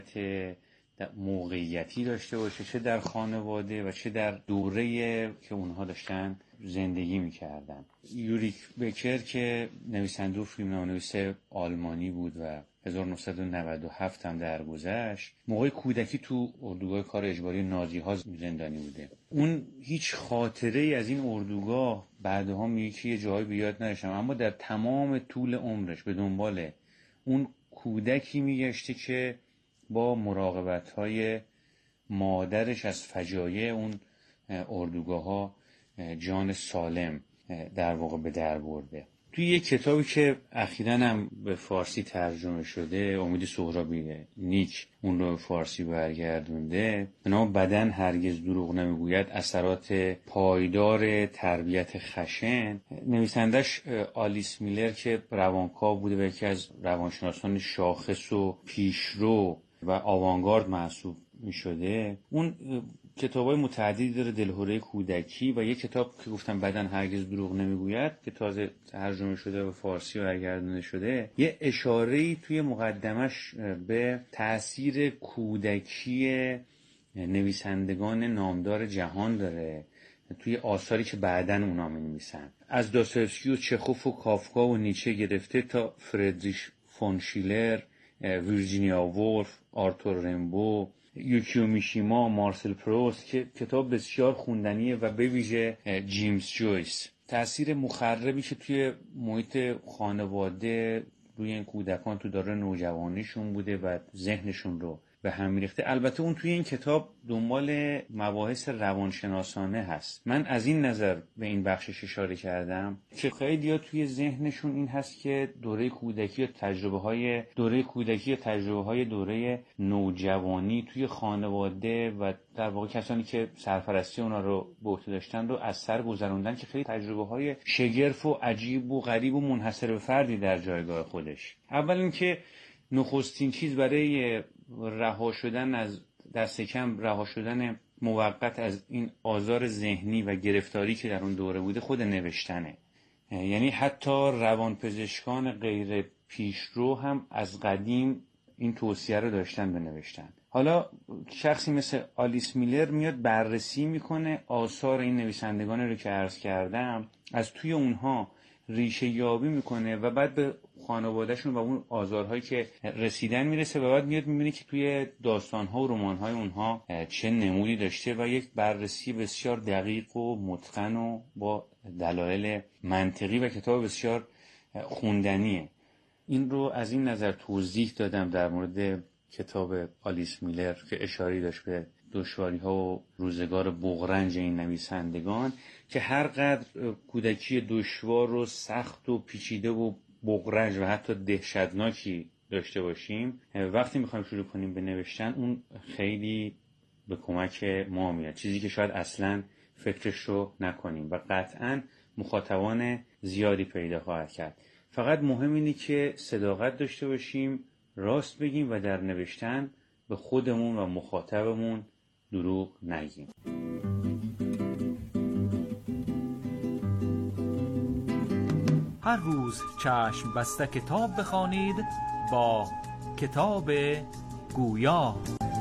موقعیتی داشته باشه، چه در خانواده و چه در دوره که اونها داشتن زندگی میکردن. یوریک بکر که نویسنده و فیلمنامه‌نویس آلمانی بود و 1997 هم درگذشت، موقع کودکی تو اردوگاه کار اجباری نازی‌ها زندانی بوده. اون هیچ خاطره‌ای از این اردوگاه بعدها میگه که یه جایی به یاد نداشتم، اما در تمام طول عمرش به دنبال اون کودکی میگشته که با مراقبت‌های مادرش از فجایع اون اردوگاه‌ها جان سالم در واقع به در برده. توی یک کتابی که اخیراً هم به فارسی ترجمه شده، امید سهرابی نیک اون رو به فارسی برگردونده، به نام بدن هرگز دروغ نمیگوید، اثرات پایدار تربیت خشن، نویسندش آلیس میلر که روانکاو بوده و یکی از روانشناسان شاخص و پیشرو و آوانگارد محسوب می شده. اون کتابای متعددی داره، دلهره کودکی و یک کتاب که گفتم بدن هرگز دروغ نمیگوید که تازه ترجمه شده و فارسی برگردونده شده، یه اشاره‌ای توی مقدمش به تأثیر کودکی نویسندگان نامدار جهان داره توی آثاری که بعدن اونا می‌نویسن، از داستایوفسکی و چخوف و کافکا و نیچه گرفته تا فردریش فون شیلر، ویرجینیا وولف، آرتور رمبو، یوکیو میشیما، مارسل پروست که کتاب بسیار خوندنیه و به ویژه جیمز جویس. تأثیر مخربی که توی محیط خانواده روی این کودکان تو دوره نوجوانیشون بوده و ذهنشون رو به هم می‌ریخته. البته اون توی این کتاب دنبال مباحث روانشناسانه هست. من از این نظر به این بخشش اشاره کردم که خیلی‌ها توی ذهنشون این هست که دوره کودکی و تجربه‌های دوره نوجوانی توی خانواده و در واقع کسانی که سرپرستی اونا رو به عهده داشتن رو از سر گذروندن که خیلی تجربه‌های شگرف و عجیب و غریب و منحصر به فردی در جایگاه خودش. اول اینکه نخستین چیز برای رها شدن موقت از این آزار ذهنی و گرفتاری که در اون دوره بوده خود نوشتنه. یعنی حتی روانپزشکان غیر پیشرو هم از قدیم این توصیه رو داشتن به نوشتن. حالا شخصی مثل آلیس میلر میاد بررسی میکنه آثار این نویسندگانی رو که عرض کردم، از توی اونها ریشه یابی میکنه و بعد به خانوادهشون و اون آزارهایی که رسیدن میرسه و بعد میاد میبینه که توی داستانها و رمانهای اونها چه نمودی داشته و یک بررسی بسیار دقیق و متقن و با دلایل منطقی و کتاب بسیار خوندنیه. این رو از این نظر توضیح دادم در مورد کتاب آلیس میلر که اشاره داشت به دشواری‌ها و روزگار بغرنج این نویسندگان، که هر قدر کودکی دشوار و سخت و پیچیده و بغرنج و حتی دهشتناکی داشته باشیم، وقتی میخوایم شروع کنیم به نوشتن اون خیلی به کمک ما میاد، چیزی که شاید اصلاً فکرش رو نکنیم و قطعاً مخاطبان زیادی پیدا خواهد کرد. فقط مهم اینه که صداقت داشته باشیم، راست بگیم و در نوشتن به خودمون و مخاطبمون دروغ نگیم. هر روز چشم بسته کتاب بخوانید با کتاب گویا.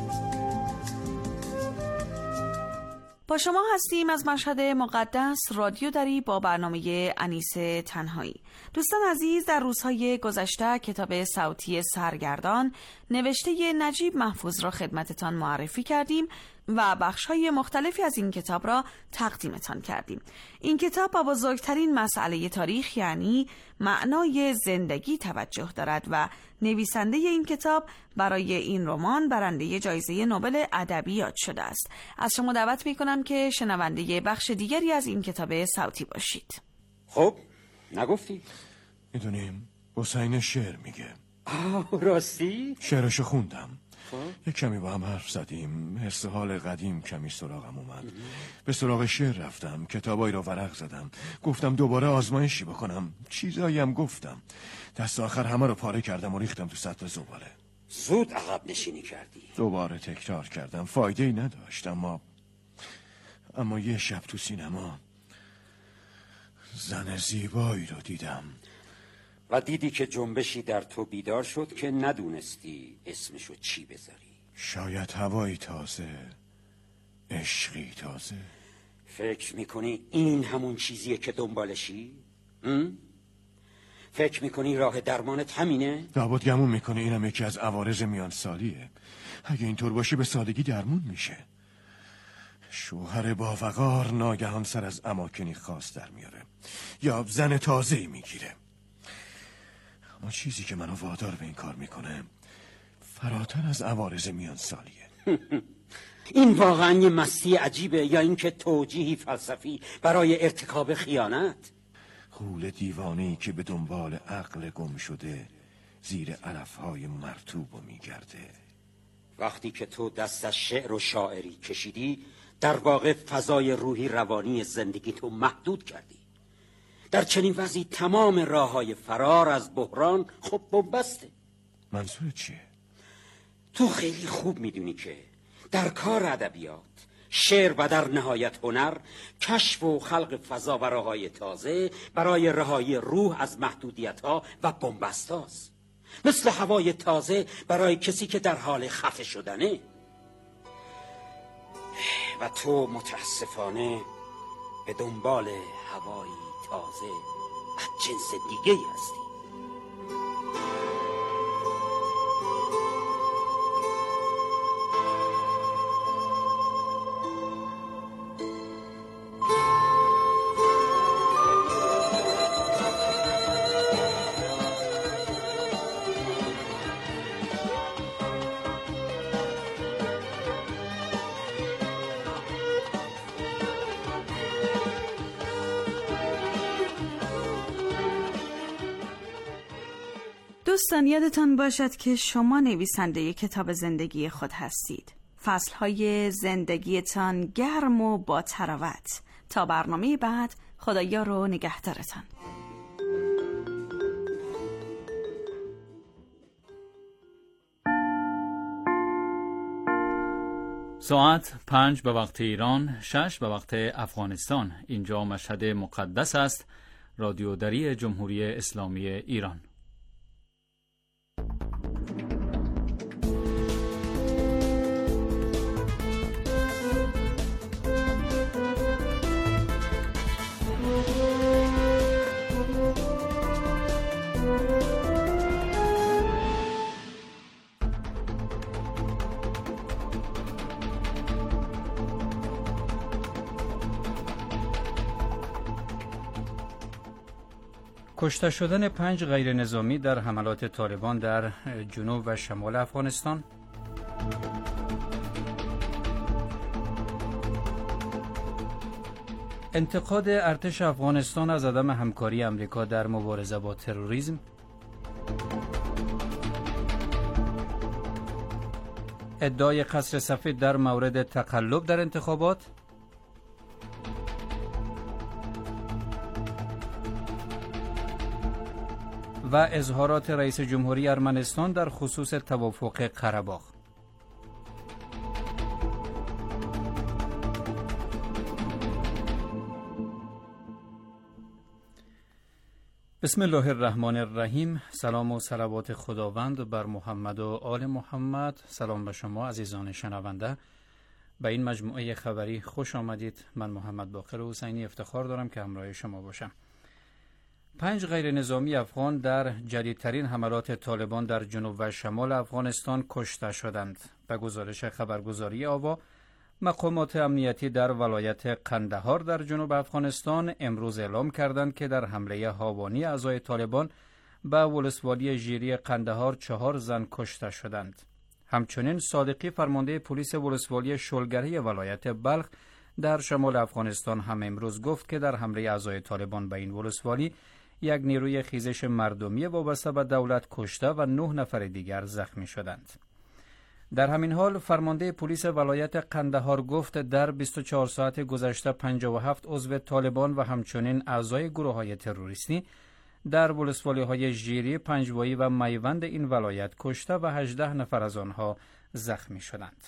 با شما هستیم از مشهد مقدس رادیو دری با برنامه انیس تنهایی. دوستان عزیز، در روزهای گذشته کتاب صوتی سرگردان نوشته نجیب محفوظ را خدمتتان معرفی کردیم و بخش‌های مختلفی از این کتاب را تقدیمتان کردیم. این کتاب با بزرگترین مسئله تاریخ یعنی معنای زندگی توجه دارد و نویسنده این کتاب برای این رمان برنده جایزه نوبل ادبیات شده است. از شما دعوت می‌کنم که شنونده بخش دیگری از این کتاب صوتی باشید. خب نگفتی؟ میدونیم حسین شعر میگه. راستی؟ شعرشو خوندم. یک کمی با هم حرف زدیم، حس حال قدیم کمی سراغم اومد. به سراغ شعر رفتم، کتابایی رو ورق زدم، گفتم دوباره آزمایشی بکنم، چیزایی هم گفتم. دست آخر همه رو پاره کردم و ریختم تو سطل زباله. زود عقب نشینی کردی. دوباره تکرار کردم، فایده‌ای نداشت. اما یه شب تو سینما زن زیبایی رو دیدم و دیدی که جنبشی در تو بیدار شد که ندونستی اسمشو چی بذاری. شاید هوایی تازه، عشقی تازه. فکر میکنی این همون چیزیه که دنبالشی؟ فکر میکنی راه درمانت همینه؟ لابد گمون میکنه اینم یکی از عوارض میان سالیه. اگه اینطور باشه به سادگی درمون میشه. شوهر با وقار ناگهان سر از اماکنی خاص در میاره یا زن تازه‌ای میگیره. اما چیزی که منو وادار به این کار میکنه فراتر از عوارض میان سالیه. این واقعا یه مستی عجیبه یا اینکه توجیهی فلسفی برای ارتکاب خیانت؟ غول دیوانه‌ای که به دنبال عقل گم شده زیر علفهای مرطوب میگرده. وقتی که تو دست از شعر و شاعری کشیدی در واقع فضای روحی روانی زندگی تو محدود کردی. در چنین وضعی تمام راه‌های فرار از بحران خب بنبسته. منظورت چیه؟ تو خیلی خوب میدونی که در کار ادبیات، شعر و در نهایت هنر، کشف و خلق فضا و راه‌های تازه برای رهایی روح از محدودیت‌ها و بنبست‌هاست. مثل هوای تازه برای کسی که در حال خفه شدنه. و تو متاسفانه به دنبال هوایی تازه از جنس دیگه هستی. دوستان یادتان باشد که شما نویسنده کتاب زندگی خود هستید. فصلهای زندگیتان گرم و با تراوت. تا برنامه بعد، خدایا رو نگهدارتان. ساعت 5 به وقت ایران، 6 به وقت افغانستان. اینجا مشهد مقدس است. رادیو دری جمهوری اسلامی ایران. کشته شدن 5 غیر نظامی در حملات طالبان در جنوب و شمال افغانستان. انتقاد ارتش افغانستان از عدم همکاری امریکا در مبارزه با تروریسم. ادعای قصر سفید در مورد تقلب در انتخابات. و اظهارات رئیس جمهوری ارمنستان در خصوص توافق قره‌باغ. بسم الله الرحمن الرحیم. سلام و صلوات خداوند بر محمد و آل محمد. سلام به شما عزیزان شنونده. به این مجموعه خبری خوش آمدید. من محمد باقر حسینی افتخار دارم که همراه شما باشم. 5 غیر نظامی افغان در جدیدترین حملات طالبان در جنوب و شمال افغانستان کشته شدند. به گزارش خبرگزاری آوا، مقامات امنیتی در ولایت قندهار در جنوب افغانستان امروز اعلام کردند که در حمله هاوانی اعضای طالبان به ولسوالی ژیری قندهار 4 زن کشته شدند. همچنین صادقی فرمانده پلیس ولسوالی شلگره ولایت بلخ در شمال افغانستان هم امروز گفت که در حمله اعضای طالبان به این ولسوالی یک نیروی خیزش مردمی وابسته به دولت کشته و 9 نفر دیگر زخمی شدند. در همین حال فرمانده پلیس ولایت قندهار گفت در 24 ساعت گذشته 57 عضو طالبان و همچنین اعضای گروه‌های تروریستی در ولسوالی‌های ژیری، پنجوایی و میوند این ولایت کشته و 18 نفر از آنها زخمی شدند.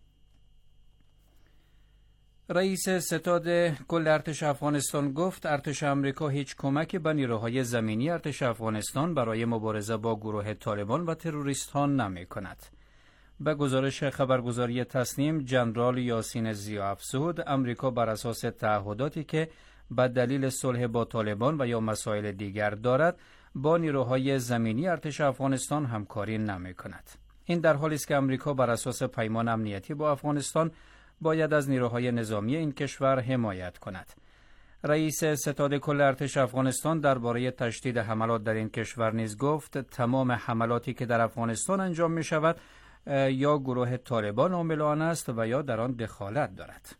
رئیس ستاد کل ارتش افغانستان گفت ارتش آمریکا هیچ کمکی به نیروهای زمینی ارتش افغانستان برای مبارزه با گروه طالبان و تروریست ها نمی کند. به گزارش خبرگزاری تسنیم، جنرال یاسین ضیاءافزود آمریکا بر اساس تعهداتی که به دلیل صلح با طالبان و یا مسائل دیگر دارد با نیروهای زمینی ارتش افغانستان همکاری نمی‌کند. این در حالی است که آمریکا بر اساس پیمان امنیتی با افغانستان باید از نیروهای نظامی این کشور حمایت کند. رئیس ستاد کل ارتش افغانستان درباره تشدید حملات در این کشور نیز گفت تمام حملاتی که در افغانستان انجام می شود یا گروه طالبان عامل آن است و یا در آن دخالت دارد.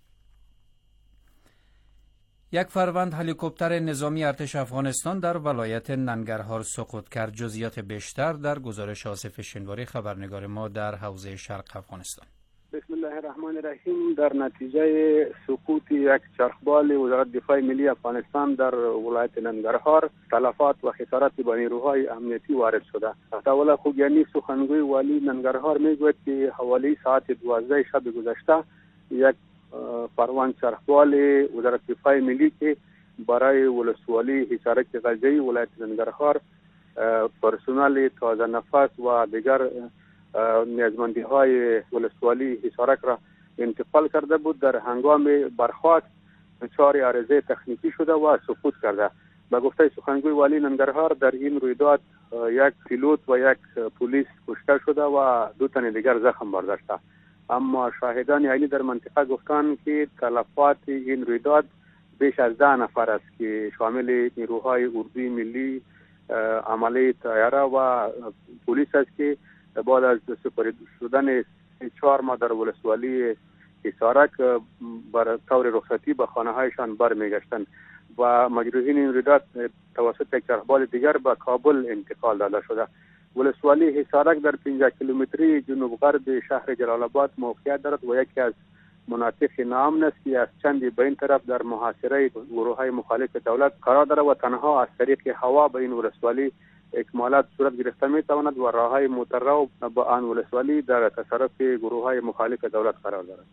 یک فروند هلیکوپتر نظامی ارتش افغانستان در ولایت ننگرهار سقوط کرد. جزئیات بیشتر در گزارش آصف شنواری خبرنگار ما در حوزه شرق افغانستان. بسم الله الرحمن الرحیم. در نتیجه سقوط یک چرخبال وزارت دفاع ملی افغانستان در ولایت ننگرهار تلفات و خسارات به نیروهای امنیتی وارد شده. عطاالله خوگیانی سخنگوی والی ننگرهار میگوید که حوالی ساعت 12 شب گذشته یک فروند چرخبال وزارت دفاع ملی که برای ولسوالی حصارک غزه‌ای ولایت ننگرهار پرسنل تازه نفس و دیگر نیازمندی های ولسوالی حصارک را انتقال کرده بود. در هنگام برخاست دچار عارضه تکنیکی شده و سقوط کرده. به گفته سخنگوی والی ننگرهار در این رویداد یک پیلوت و یک پلیس کشته شده و 2 تن دیگر زخم برداشته. اما شاهدان عینی در منطقه گفتند که تلفات این رویداد بیش از 10 نفر است که شامل نیروهای اردوی ملی، عمله طیاره و پلیس است که بعد از سپرده شدن 4 ماه در ولسوالی حصارک بر طور رخصتی به خانه هایشان برمیگشتند و مجروحین این رویداد توسط یک چرخبال دیگر به کابل انتقال داده شده. ولسوالی حصارک در 15 کیلومتری جنوب غرب شهر جلال آباد موقعیت دارد و یکی از مناطق ناامن است که از چندی به این طرف در محاصره گروه‌های مخالف دولت قرار دارد و تنها از طریق هوا به این ولسوالی اکمالات صورت گرفته می‌تواند و راه‌های مترو به آن ولسوالی در تصرف گروه‌های مخالف دولت قرار دارد.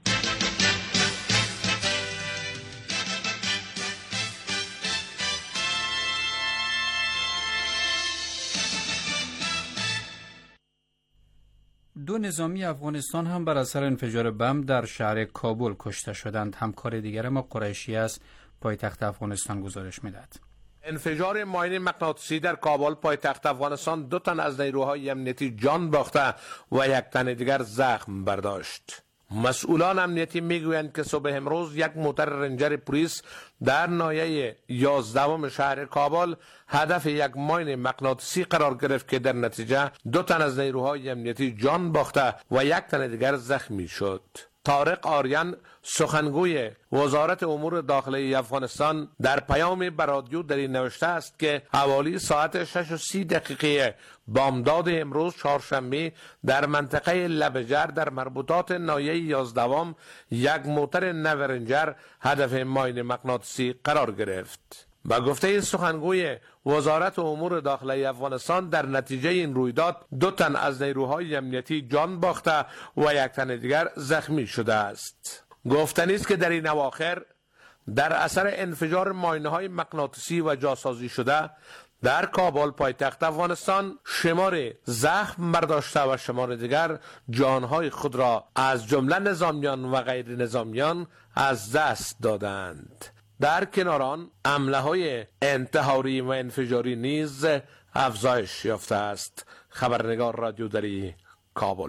دو نظامی افغانستان هم بر اثر انفجار بم در شهر کابل کشته شدند. همکار دیگر ما قریشی از پایتخت افغانستان گزارش می‌دهد. انفجار ماین مغناطیسی در کابل پایتخت افغانستان 2 تن از نیروهای امنیتی جان باخته و 1 تن دیگر زخم برداشت. مسئولان امنیتی میگویند که صبح امروز یک موتر رنجر پلیس در ناحیه 11 شهر کابل هدف یک ماین مغناطیسی قرار گرفت که در نتیجه 2 تن از نیروهای امنیتی جان باخته و 1 تن دیگر زخمی شد. طارق آریان سخنگوی وزارت امور داخلی افغانستان در پیام به رادیو در این نوشته است که حوالی ساعت 6:30 بامداد امروز چهارشنبه در منطقه لبجر در مربوطات ناحیه 11 یک موتر نو رنجر هدف ماین مغناطیسی قرار گرفت. با گفته سخنگوی وزارت امور داخلی افغانستان در نتیجه این رویداد 2 تن از نیروهای امنیتی جان باخته و 1 تن دیگر زخمی شده است. گفتنی است که در این اواخر در اثر انفجار ماینه‌های مغناطیسی و جاسازی شده در کابل پایتخت افغانستان شمار زخم برداشته و شمار دیگر جانهای خود را از جمله نظامیان و غیر نظامیان از دست دادند. در کنار آن حمله‌های انتحاری و انفجاری نیز افزایش یافته است. خبرنگار رادیو دری کابل.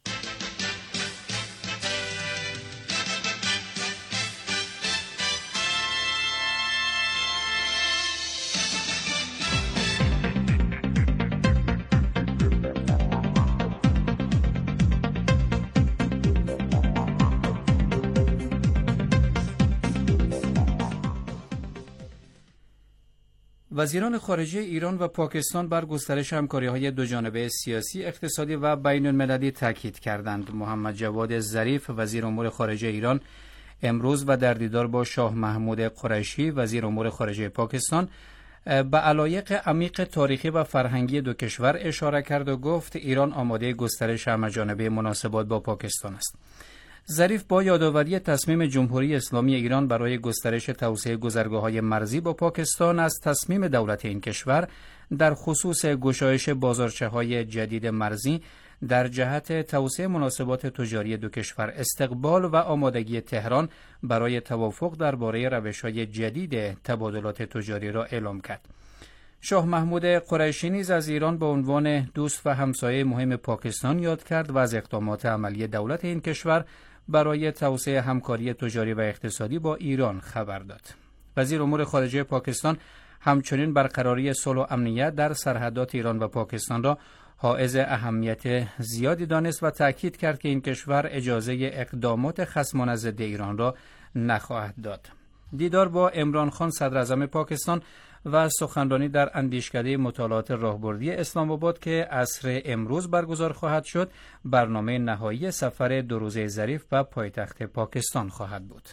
وزیران خارجه ایران و پاکستان بر گسترش همکاری‌های دوجانبه سیاسی، اقتصادی و بین‌المللی تاکید کردند. محمد جواد ظریف وزیر امور خارجه ایران امروز و در دیدار با شاه محمود قریشی وزیر امور خارجه پاکستان به علایق عمیق تاریخی و فرهنگی دو کشور اشاره کرد و گفت ایران آماده گسترش همه‌جانبه مناسبات با پاکستان است. ظریف با یادآوری تصمیم جمهوری اسلامی ایران برای گسترش توسعه گذرگاه‌های مرزی با پاکستان از تصمیم دولت این کشور در خصوص گشایش بازارچه‌های جدید مرزی در جهت توسعه مناسبات تجاری دو کشور استقبال و آمادگی تهران برای توافق درباره روش‌های جدید تبادلات تجاری را اعلام کرد. شاه محمود قریشی نیز از ایران به عنوان دوست و همسایه مهم پاکستان یاد کرد و از اقدامات عملی دولت این کشور برای توسعه همکاری تجاری و اقتصادی با ایران خبر داد. وزیر امور خارجه پاکستان همچنین برقراری صلح و امنیت در سرحدات ایران و پاکستان را حائز اهمیت زیادی دانست و تأکید کرد که این کشور اجازه اقدامات خصمانه ضد ایران را نخواهد داد. دیدار با عمران خان صدر اعظم پاکستان و سخنرانی در اندیشکده مطالعات راهبردی اسلام آباد که عصر امروز برگزار خواهد شد، برنامه نهایی سفر 2 روزه ظریف به پایتخت پاکستان خواهد بود.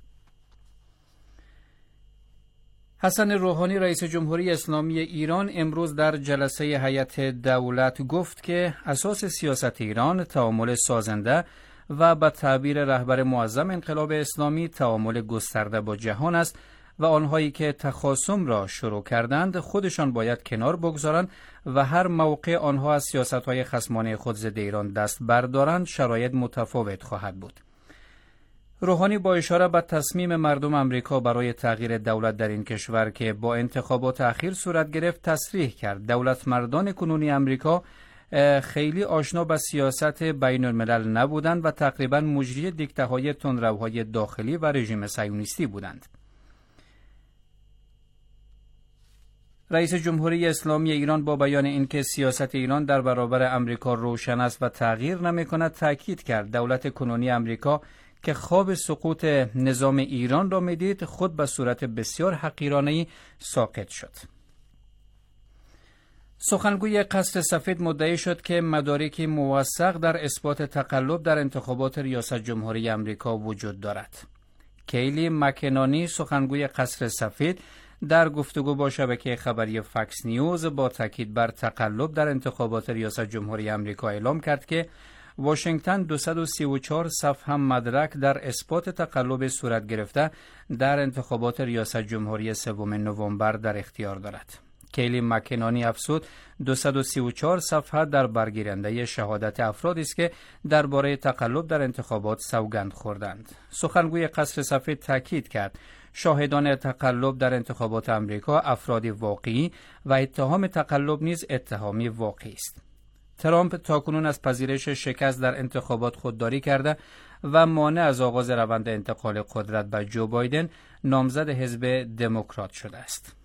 حسن روحانی رئیس جمهوری اسلامی ایران امروز در جلسه هیئت دولت گفت که اساس سیاست ایران تعامل سازنده و به تعبیر رهبر معظم انقلاب اسلامی تعامل گسترده با جهان است و آنهایی که تخاصم را شروع کردند خودشان باید کنار بگذارند و هر موقع آنها از سیاست‌های خصمانه خود ضد ایران دست بردارند شرایط متفاوت خواهد بود. روحانی با اشاره به تصمیم مردم آمریکا برای تغییر دولت در این کشور که با انتخابات اخیر صورت گرفت تصریح کرد دولت مردان کنونی آمریکا خیلی آشنا به سیاست بین الملل نبودند و تقریبا مجری دیکته‌های تندروهای داخلی و رژیم صهیونیستی بودند. رئیس جمهوری اسلامی ایران با بیان اینکه سیاست ایران در برابر آمریکا روشن است و تغییر نمی‌کند تاکید کرد دولت کنونی آمریکا که خواب سقوط نظام ایران را می‌دید خود به صورت بسیار حقیرانه‌ای ساقط شد. سخنگوی قصر سفید مدعی شد که مدارکی موثق در اثبات تقلب در انتخابات ریاست جمهوری آمریکا وجود دارد. کیلی مکنانی سخنگوی قصر سفید در گفتگو با شبکه خبری فاکس نیوز با تاکید بر تقلب در انتخابات ریاست جمهوری آمریکا اعلام کرد که واشنگتن 234 صفحه مدرک در اثبات تقلب صورت گرفته در انتخابات ریاست جمهوری 3 نوامبر در اختیار دارد. کیلی مکنانی افزود 234 صفحه در برگیرنده شهادت افرادی است که درباره تقلب در انتخابات سوگند خوردند. سخنگوی قصر سفید تاکید کرد شاهدان تقلب در انتخابات آمریکا افرادی واقعی و اتهام تقلب نیز اتهامی واقعی است. ترامپ تاکنون از پذیرش شکست در انتخابات خودداری کرده و مانع از آغاز روند انتقال قدرت به جو بایدن نامزد حزب دموکرات شده است.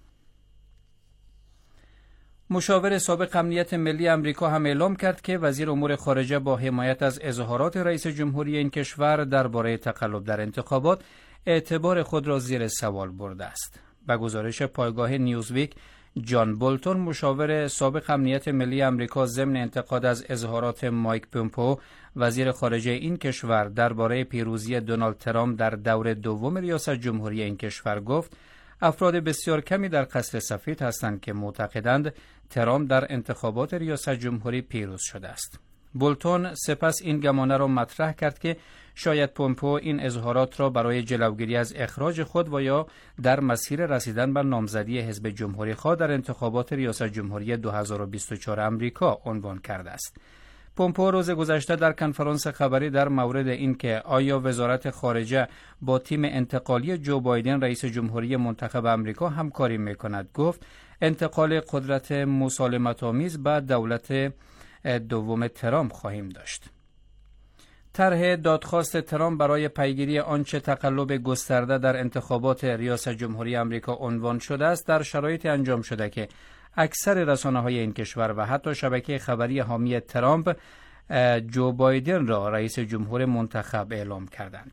مشاور سابق امنیت ملی آمریکا هم اعلام کرد که وزیر امور خارجه با حمایت از اظهارات رئیس جمهوری این کشور درباره تقلب در انتخابات اعتبار خود را زیر سوال برده است. به گزارش پایگاه نیوزویک، جان بولتون مشاور سابق امنیت ملی آمریکا ضمن انتقاد از اظهارات مایک پومپئو وزیر خارجه این کشور درباره پیروزی دونالد ترامپ در دور دوم ریاست جمهوری این کشور گفت افراد بسیار کمی در قصر سفید هستند که معتقدند ترامپ در انتخابات ریاست جمهوری پیروز شده است. بولتون سپس این گمانه را مطرح کرد که شاید پومپئو این اظهارات را برای جلوگیری از اخراج خود و یا در مسیر رسیدن به نامزدی حزب جمهوری خواه در انتخابات ریاست جمهوری 2024 آمریکا عنوان کرده است. پومپئو روز گذشته در کنفرانس خبری در مورد اینکه آیا وزارت خارجه با تیم انتقالی جو بایدن رئیس جمهوری منتخب آمریکا همکاری می‌کند گفت انتقال قدرت مسالمت‌آمیز به دولت دوم ترامپ خواهیم داشت. طرح دادخواست ترامپ برای پیگیری آنچه تقلب گسترده در انتخابات ریاست جمهوری آمریکا عنوان شده است در شرایطی انجام شده که اکثر رسانه‌های این کشور و حتی شبکه خبری حامی ترامپ جو بایدن را رئیس جمهور منتخب اعلام کردند.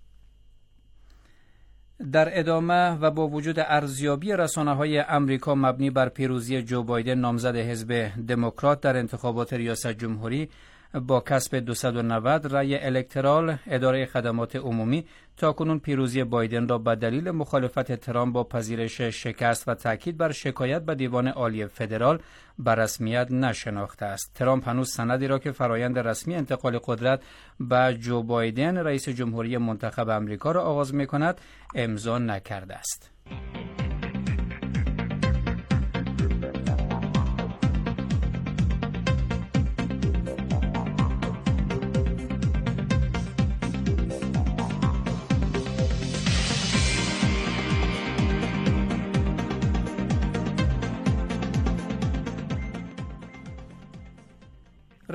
در ادامه و با وجود ارزیابی رسانه‌های آمریکا مبنی بر پیروزی جو بایدن نامزد حزب دموکرات در انتخابات ریاست جمهوری با کسب 290 رأی الکترال، اداره خدمات عمومی تاکنون پیروزی بایدن را به دلیل مخالفت ترامپ با پذیرش شکست و تاکید بر شکایت به دیوان عالی فدرال به رسمیت نشناخته است. ترامپ هنوز سندی را که فرایند رسمی انتقال قدرت به جو بایدن رئیس جمهوری منتخب آمریکا را آغاز می‌کند امضا نکرده است.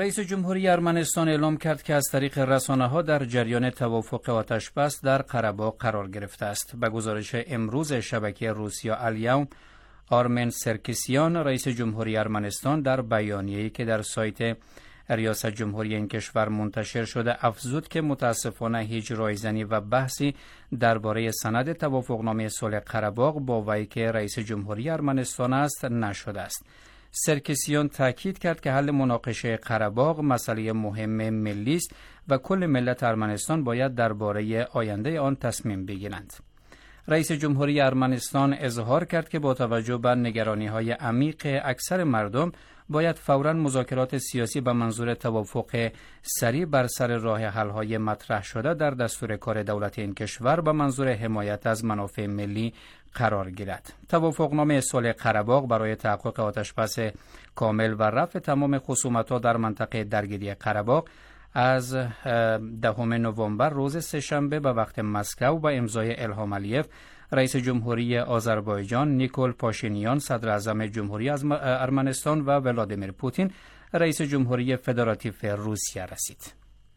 رئیس جمهوری ارمنستان اعلام کرد که از طریق رسانه‌ها در جریان توافق آتش‌بس در قره‌باغ قرار گرفته است. به گزارش امروز شبکه روسیا الیوم، آرمن سرکسیان رئیس جمهوری ارمنستان در بیانیه‌ای که در سایت ریاست جمهوری این کشور منتشر شده افزود که متاسفانه هیچ رایزنی و بحثی درباره سند توافقنامه صلح قره‌باغ با وی که رئیس جمهوری ارمنستان است نشده است. سرکسیان تاکید کرد که حل مناقشه قره‌باغ مسئله مهم ملی است و کل ملت ارمنستان باید درباره آینده آن تصمیم بگیرند. رئیس جمهوری ارمنستان اظهار کرد که با توجه به نگرانی‌های عمیق اکثر مردم باید فوراً مذاکرات سیاسی به منظور توافق سریع بر سر راه حل‌های مطرح شده در دستور کار دولت این کشور به منظور حمایت از منافع ملی قرار گیرد. توافقنامه صلح قره‌باغ برای تحقق آتش‌بس کامل و رفع تمام خصومت‌ها در منطقه درگیری قره‌باغ از 10 نوامبر روز سه‌شنبه به وقت مسکو با امضای الهام علیف رئیس جمهوری آذربایجان، نیکول پاشینیان صدر اعظم جمهوری ارمنستان و ولادیمیر پوتین رئیس جمهوری فدراتیو روسیه رسید.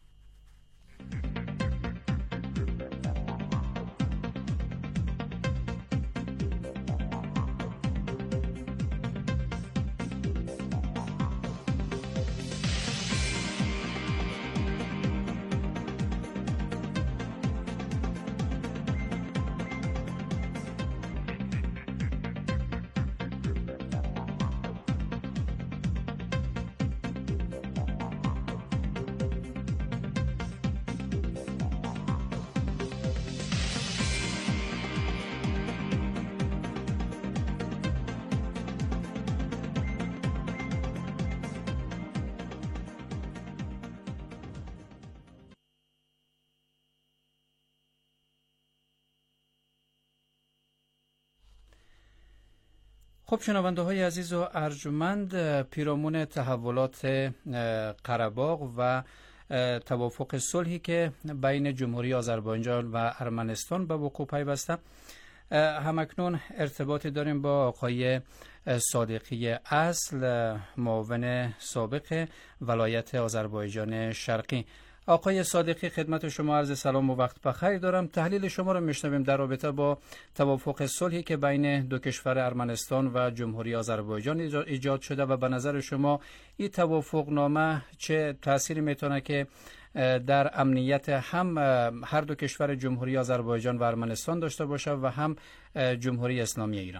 خب شنونده های عزیز و ارجمند، پیرامون تحولات قره‌باغ و توافق صلحی که بین جمهوری آذربایجان و ارمنستان به وقوع پیوسته، همکنون ارتباطی داریم با آقای صادقی اصل، معاون سابق ولایت آذربایجان شرقی. آقای صادقی، خدمت شما عرض سلام و وقت بخیر دارم. تحلیل شما را میشنویم در رابطه با توافق صلحی که بین دو کشور ارمنستان و جمهوری آذربایجان ایجاد شده و به نظر شما این توافقنامه چه تأثیری میتونه که در امنیت هم هر دو کشور جمهوری آذربایجان و ارمنستان داشته باشه و هم جمهوری اسلامی ایران؟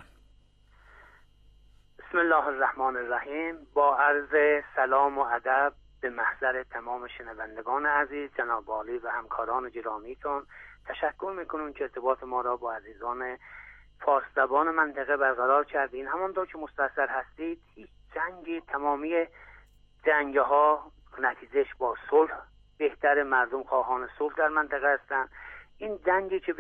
بسم الله الرحمن الرحیم. با عرض سلام و ادب به محضر تمام شنوندگان عزیز، جناب عالی و همکاران گرامیتون تشکر میکنم که ارتباط ما را با عزیزان فارس زبان منطقه برقرار کردین. همانطور که مستحضر هستید، هیچ جنگی، تمامی جنگ‌ها نتیجهش با صلح بهتر، مردم خواهان صلح در منطقه هستند. این جنگی که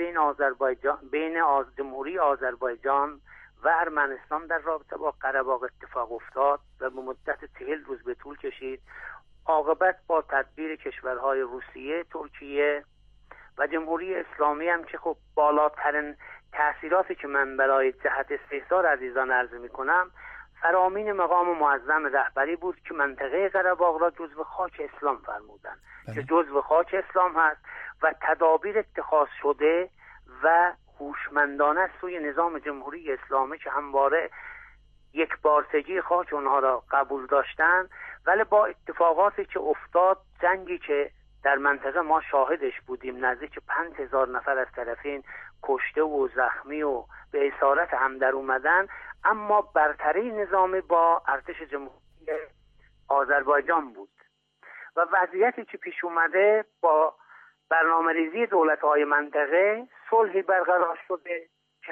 بین جمهوری آذربایجان و ارمنستان در رابطه با قره‌باغ اتفاق افتاد و به مدت 40 روز به طول کشید، عاقبت با تدبیر کشورهای روسیه، ترکیه و جمهوری اسلامی هم که خب بالاترین تأثیراتی که من برای جهت استحضار عزیزان عرض میکنم، فرامین مقام معظم رهبری بود که منطقه قره‌باغ را جزو خاک اسلام فرمودند که جزو خاک اسلام هست و تدابیر اتخاذ شده و هوشمندانه سوی نظام جمهوری اسلامی که همواره یک بارتگی خاک اونها را قبول داشتن، ولی با اتفاقاتی که افتاد، جنگی که در منطقه ما شاهدش بودیم، نزدیک 5000 نفر از طرفین کشته و زخمی و به اسارت هم در اومدن، اما برتری نظامی با ارتش جمهوری آذربایجان بود و وضعیتی که پیش اومده با برنامه‌ریزی دولت‌های منطقه صلحی برقرار شده که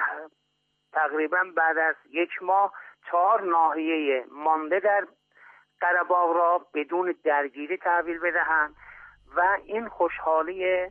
تقریبا بعد از 1 ماه 4 ناحیه مانده در قره‌باغ را بدون درگیری تحویل بدهند و این خوشحالی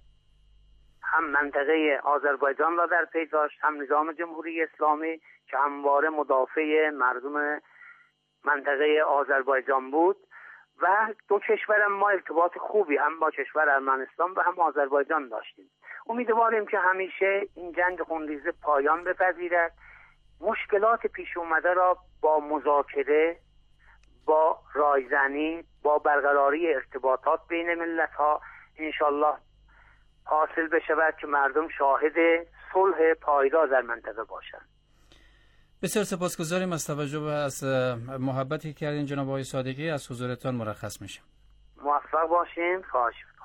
هم منطقه آذربایجان را در پی داشت، هم نظام جمهوری اسلامی که همواره مدافع مردم منطقه آذربایجان بود و دو کشور ما ارتباط خوبی هم با کشور ارمنستان و هم آذربایجان داشتیم. امیدواریم که همیشه این جنگ خونریزه پایان بپذیرد، مشکلات پیش اومده را با مذاکره، با رایزنی، با برقراری ارتباطات بین ملت‌ها انشالله حاصل بشود که مردم شاهد صلح پایدار در منطقه باشند. بسیار سپاسگزاریم از توجه و از محبتی که کردین جناب آقای صادقی. از حضورتان مرخص میشیم. موفق باشین. خواهش میکنم.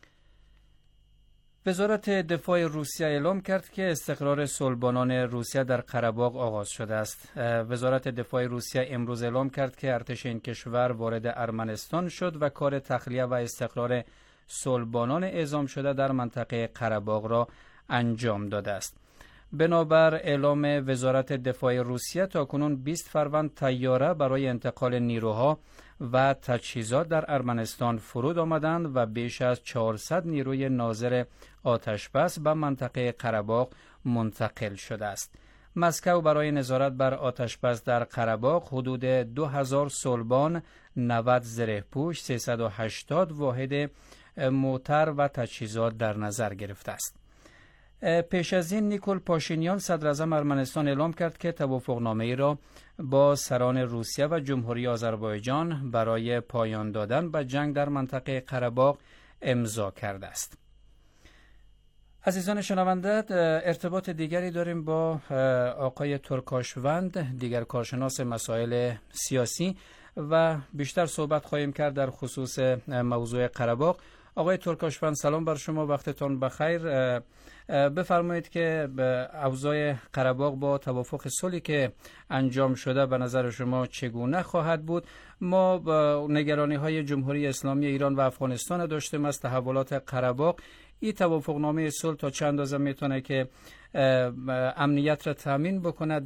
وزارت دفاع روسیه اعلام کرد که استقرار صلحبانان روسیه در قره‌باغ آغاز شده است. وزارت دفاع روسیه امروز اعلام کرد که ارتش این کشور وارد ارمنستان شد و کار تخلیه و استقرار صلحبانان اعزام شده در منطقه قره‌باغ را انجام داده است. بنابر اعلام وزارت دفاع روسیه تاکنون 20 فروند طیاره برای انتقال نیروها و تجهیزات در ارمنستان فرود آمدند و بیش از 400 نیروی ناظر آتشبس به منطقه قره‌باغ منتقل شده است. مسکو برای نظارت بر آتشبس در قره‌باغ حدود 2000 صلحبان، 90 زره‌پوش، 380 واحد موتر و تجهیزات در نظر گرفته است. پیش از این نیکول پاشینیان صدراعظم ارمنستان اعلام کرد که توافقنامه‌ای را با سران روسیه و جمهوری آذربایجان برای پایان دادن به جنگ در منطقه قره‌باغ امضا کرده است. عزیزان شنونده، ارتباط دیگری داریم با آقای ترکاشوند، دیگر کارشناس مسائل سیاسی، و بیشتر صحبت خواهیم کرد در خصوص موضوع قره‌باغ. آقای ترکاشوند سلام بر شما، وقتتون بخیر. بفرمایید که اوضاع قره‌باغ با توافق صلحی که انجام شده به نظر شما چگونه خواهد بود؟ ما نگرانی‌های جمهوری اسلامی ایران و افغانستان داشتیم از تحولات قره‌باغ. این توافقنامه صلح تا چند اندازه میتونه که امنیت را تامین بکنه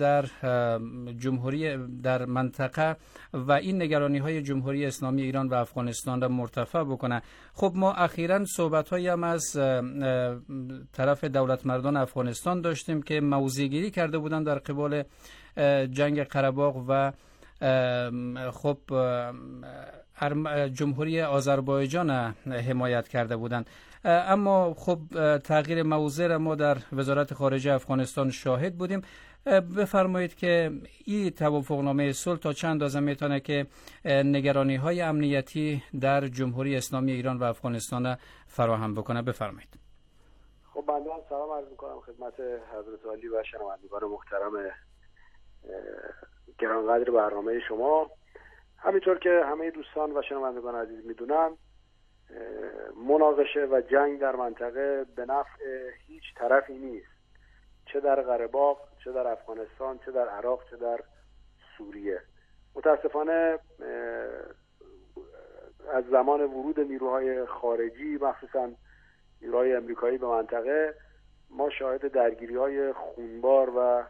در منطقه و این نگرانی‌های جمهوری اسلامی ایران و افغانستان را مرتفع بکنه؟ خب ما اخیراً صحبت‌هایی هم از طرف دولت مردان افغانستان داشتیم که موضع‌گیری کرده بودند در قبال جنگ قره‌باغ و خب جمهوری آذربایجان حمایت کرده بودند. اما خب تغییر موضع را ما در وزارت خارجه افغانستان شاهد بودیم. بفرمایید که این توافقنامه صلح تا چند اندازه میتونه که نگرانی‌های امنیتی در جمهوری اسلامی ایران و افغانستان فراهم بکنه؟ بفرمایید. خب بنده هم سلام عرض می‌کنم خدمت حضرت عالی و شنوندگان محترم گرانقدر برنامه شما. همینطور که همه دوستان و شنوندگان عزیز میدونن، مناقشه و جنگ در منطقه به نفع هیچ طرفی نیست، چه در قره‌باغ، چه در افغانستان، چه در عراق، چه در سوریه. متاسفانه از زمان ورود نیروهای خارجی، مخصوصا نیروهای امریکایی به منطقه، ما شاهد درگیری‌های خونبار و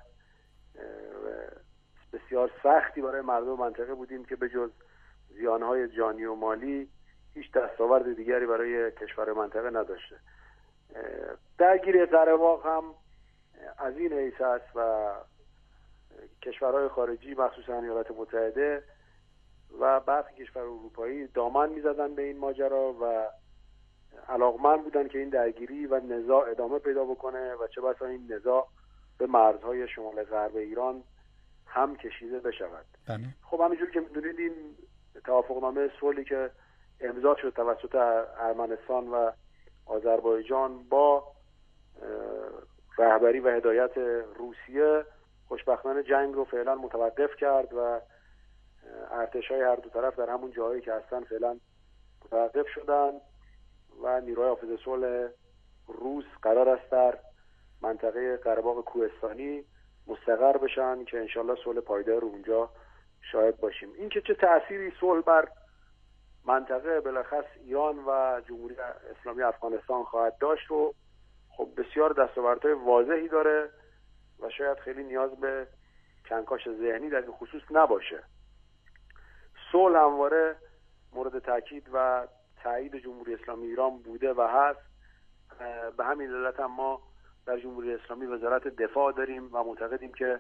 بسیار سختی برای مردم منطقه بودیم که به جز زیانهای جانی و مالی هیچ دستاورد دیگری برای کشور منطقه نداشته. درگیری قره‌باغ هم از این حیث است و کشورهای خارجی مخصوصا ایالات متحده و برخی کشورهای اروپایی دامن می‌زدن به این ماجرا و علاقمند بودن که این درگیری و نزاع ادامه پیدا بکنه و چه بسا این نزاع به مرزهای شمال غرب ایران هم کشیده بشود. خب همینجور که می‌دونید این توافقنامه صلحی که امضا شد توسط ارمنستان و آذربایجان با رهبری و هدایت روسیه خوشبختانه جنگ رو فعلا متوقف کرد و ارتش‌های هر دو طرف در همون جایی که هستن فعلا متوقف شدن و نیروهای حافظ صلح روس قرار است در منطقه قره‌باغ کوهستانی مستقر بشن که انشالله صلح پایدار رو اونجا شاهد باشیم. این که چه تأثیری صلح بر منطقه بالاخص ایران و جمهوری اسلامی افغانستان خواهد داشت و خب بسیار دستاوردهای واضحی داره و شاید خیلی نیاز به کنکاش ذهنی در این خصوص نباشه. صلح همواره مورد تاکید و تایید جمهوری اسلامی ایران بوده و هست. به همین علت هم ما در جمهوری اسلامی وزارت دفاع داریم و معتقدیم که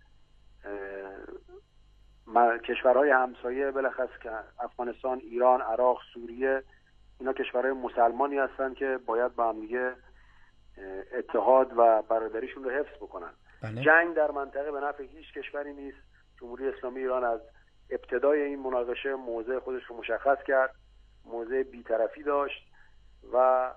کشورهای همسایه بالاخص که افغانستان، ایران، عراق، سوریه، اینا کشورهای مسلمانی هستند که باید با هم دیگه اتحاد و برادریشون رو حفظ بکنن. جنگ در منطقه به نفع هیچ کشوری نیست. جمهوری اسلامی ایران از ابتدای این مناقشه موضع خودش رو مشخص کرد، موضع بی‌طرفی داشت و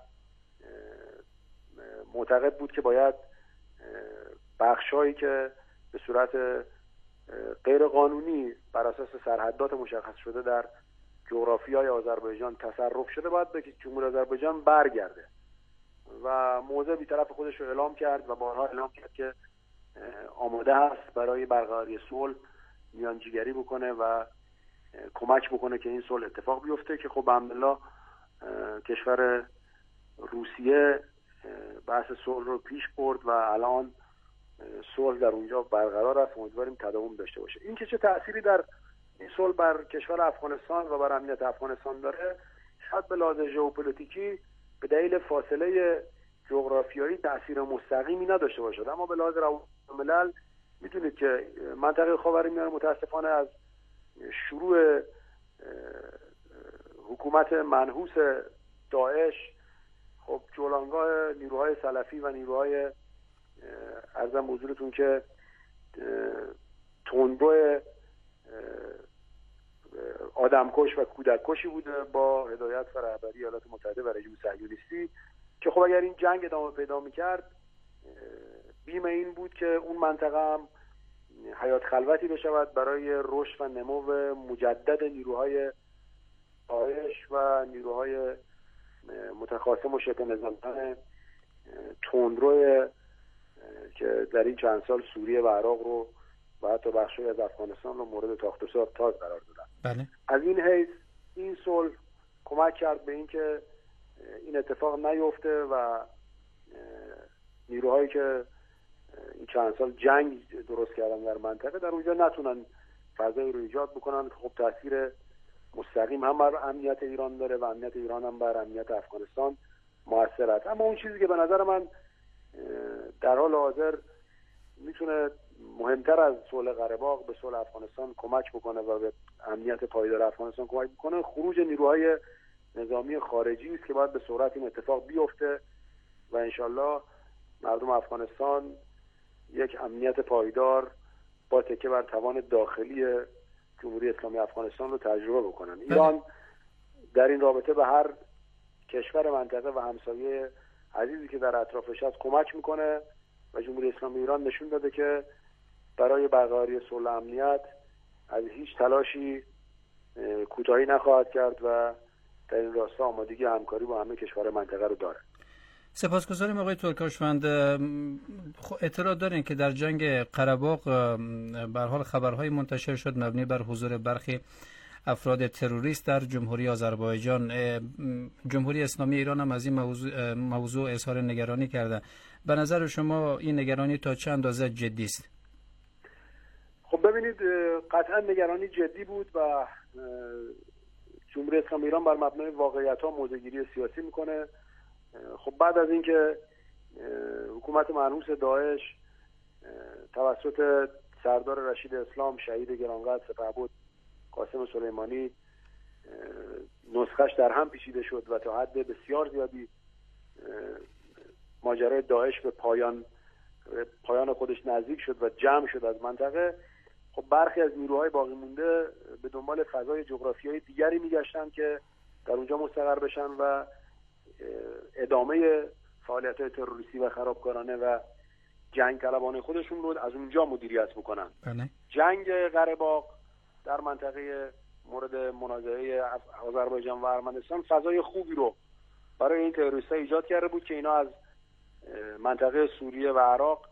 معتقد بود که باید بخشایی که به صورت غیر قانونی بر اساس سرحدات مشخص شده در جغرافیای آذربایجان تصرف شده باید به جمهوری آذربایجان برگرده و موضع بی‌طرف خودش رو اعلام کرد و بارها اعلام کرد که آماده است برای برقراری صلح میانجیگری بکنه و کمک بکنه که این صلح اتفاق بیفته که خب الحمدلله کشور روسیه بحث صلح رو پیش برد و الان صلح در اونجا برقرار است. امیدواریم تداوم داشته باشه. این که چه تأثیری در این صلح بر کشور افغانستان و بر امنیت افغانستان داره، شاید به لحاظ ژئوپلیتیکی به دلیل فاصله جغرافیایی تأثیر مستقیمی نداشته باشد، اما به لحاظ روابط میدونید که منطقه خاورمیانه متاسفانه از شروع حکومت منحوس داعش خب جولانگاه نیروهای سلفی و نیروهای عرضم به حضورتون که تندرو آدمکش و کودککشی بوده با هدایت و رهبری ایالات متحده و رژیم صهیونیستی که خب اگر این جنگ ادامه پیدا می‌کرد بیم این بود که اون منطقه هم حیات خلوتی بشود برای رشد و نمو مجدد نیروهای داعش و نیروهای متخاصم و شبه نظام‌زن تندرو که در این چند سال سوریه و عراق رو و حتی بخشی از افغانستان رو مورد تاخت و تاز قرار دادن. بله. از این حیث این صلح کمک کرد به اینکه این اتفاق نیفته و نیروهایی که این چند سال جنگ درست کردن در منطقه در اونجا نتونن فضایی رو ایجاد بکنن که خب تاثیر مستقیم هم بر امنیت ایران داره و امنیت ایران هم بر امنیت افغانستان مؤثر است. اما اون چیزی که به نظر من در حال حاضر میتونه مهمتر از صلح قره باغ به صلح افغانستان کمک بکنه و به امنیت پایدار افغانستان کمک بکنه خروج نیروهای نظامی خارجی است که باید به سرعت این اتفاق بیفته و انشالله مردم افغانستان یک امنیت پایدار با تکیه بر توان داخلی جمهوری اسلامی افغانستان رو تجربه بکنن. ایران در این رابطه به هر کشور منطقه و همسایه عزیزی که در اطرافش هست کمک میکنه و جمهوری اسلامی ایران نشون داده که برای برقراری صلح و امنیت از هیچ تلاشی کوتاهی نخواهد کرد و در این راستا آمادگی همکاری با همه کشور منطقه رو داره. سپاسگزاریم آقای ترکاشوند. اطلاع دارین که در جنگ قره باغ به هر حال خبرهای منتشر شد مبنی بر حضور برخی افراد تروریست در جمهوری آذربایجان. جمهوری اسلامی ایران هم از این موضوع اظهار نگرانی کرده. به نظر شما این نگرانی تا چه اندازه جدی است؟ خب ببینید قطعا نگرانی جدی بود و جمهوری اسلامی ایران بر مبنای واقعیت‌ها موضع‌گیری سیاسی میکنه. خب بعد از اینکه حکومت منحوس داعش توسط سردار رشید اسلام شهید گرانقدر سپهبد قاسم سلیمانی نسخش در هم پیچیده شد و تا حد بسیار زیادی ماجرای داعش به پایان خودش نزدیک شد و جمع شد از منطقه، خب برخی از نیروهای باقی مونده به دنبال فضای جغرافیایی دیگری میگشتن که در اونجا مستقر بشن و ادامه فعالیت‌های تروریستی و خرابکارانه و جنگ طلبانه خودشون رو از اونجا مدیریت بکنن. جنگ قره باغ در منطقه مورد منازعه آذربایجان و ارمنستان فضای خوبی رو برای این تروریست‌ها ایجاد کرده بود که اینا از منطقه سوریه و عراق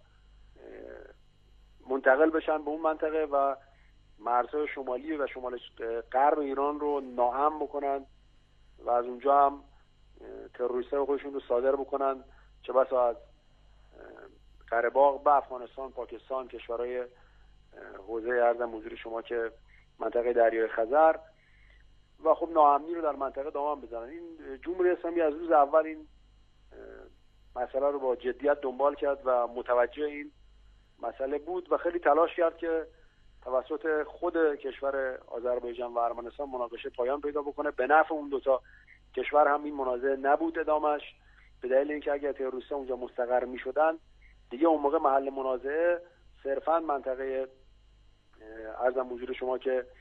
منتقل بشن به اون منطقه و مرزهای شمالی و شمال غرب ایران رو ناامن بکنن و از اونجا هم تروریست‌ها خودشون رو صادر بکنن، چه بسا از قره باغ به افغانستان، پاکستان، کشورهای حوزه ارزم حضور شما که منطقه دریای خزر و خب ناامنی رو در منطقه دامن بزنن. این جمهوری اسلامی از روز اول این مسئله رو با جدیت دنبال کرد و متوجه این مسئله بود و خیلی تلاش کرد که توسط خود کشور آذربایجان و ارمنستان مناقشه پایان پیدا بکنه. به نفع اون دوتا کشور هم این منازعه نبود ادامش، به دلیل اینکه اگر تروریست‌ها اونجا مستقر می‌شدن دیگه اون موقع محل منازعه صرفاً منطقه ارزم حضور شما که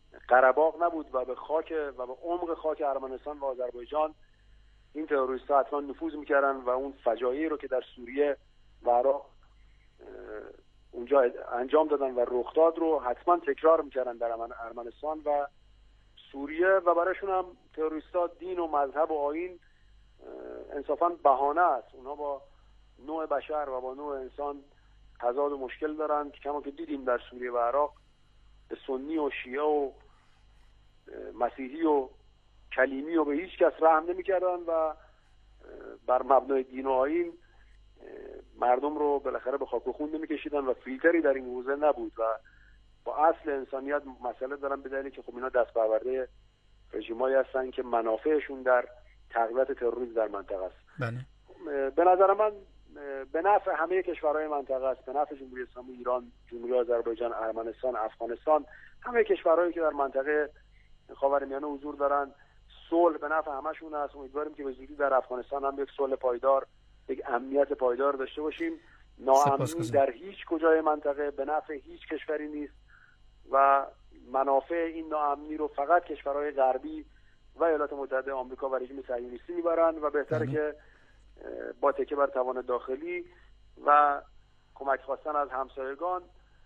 قره‌باغ نبود و به خاک و به عمق خاک ارمنستان و آذربایجان این تروریست‌ها حتما نفوذ می‌کردن و اون فجایعی رو که در سوریه و عراق اونجا انجام دادن و رخ داد رو حتما تکرار می‌کردن در ارمنستان و سوریه و برایشون هم تروریست‌ها دین و مذهب و آیین انصافاً بهانه است. اونها با نوع بشر و با نوع انسان تضاد و مشکل دارن که کما که دیدیم در سوریه و عراق به سنی و شیعه و مسیحی و کلیمی و به هیچ کس رحم نمی‌کردن و بر مبنای دین و آیین مردم رو بالاخره به خاک و خون نمی‌کشیدن و فیلتری در این حوزه نبود و با اصل انسانیت مسئله دارن به دلیلی که خب اینا دست پرورده رژیمایی هستن که منافعشون در تقویت تروریسم در منطقه است. بله. به نظر من به نفع همه کشورهای منطقه است، به نفع جمهوری اسلامی ایران، جمهوری آذربایجان، ارمنستان، افغانستان، همه کشورهایی که در منطقه خاورمیانه حضور دارن. صلح به نفع همشون است. امیدواریم که به زودی در افغانستان هم یک صلح پایدار، یک امنیت پایدار داشته باشیم. ناامنی در هیچ کجای منطقه به نفع هیچ کشوری نیست و منافع این ناامنی رو فقط کشورهای غربی و ایالات متحده آمریکا و رژیم صهیونیستی میبرن و بهتره که با تکیه بر توان داخلی و کمک خواستن از همسایگان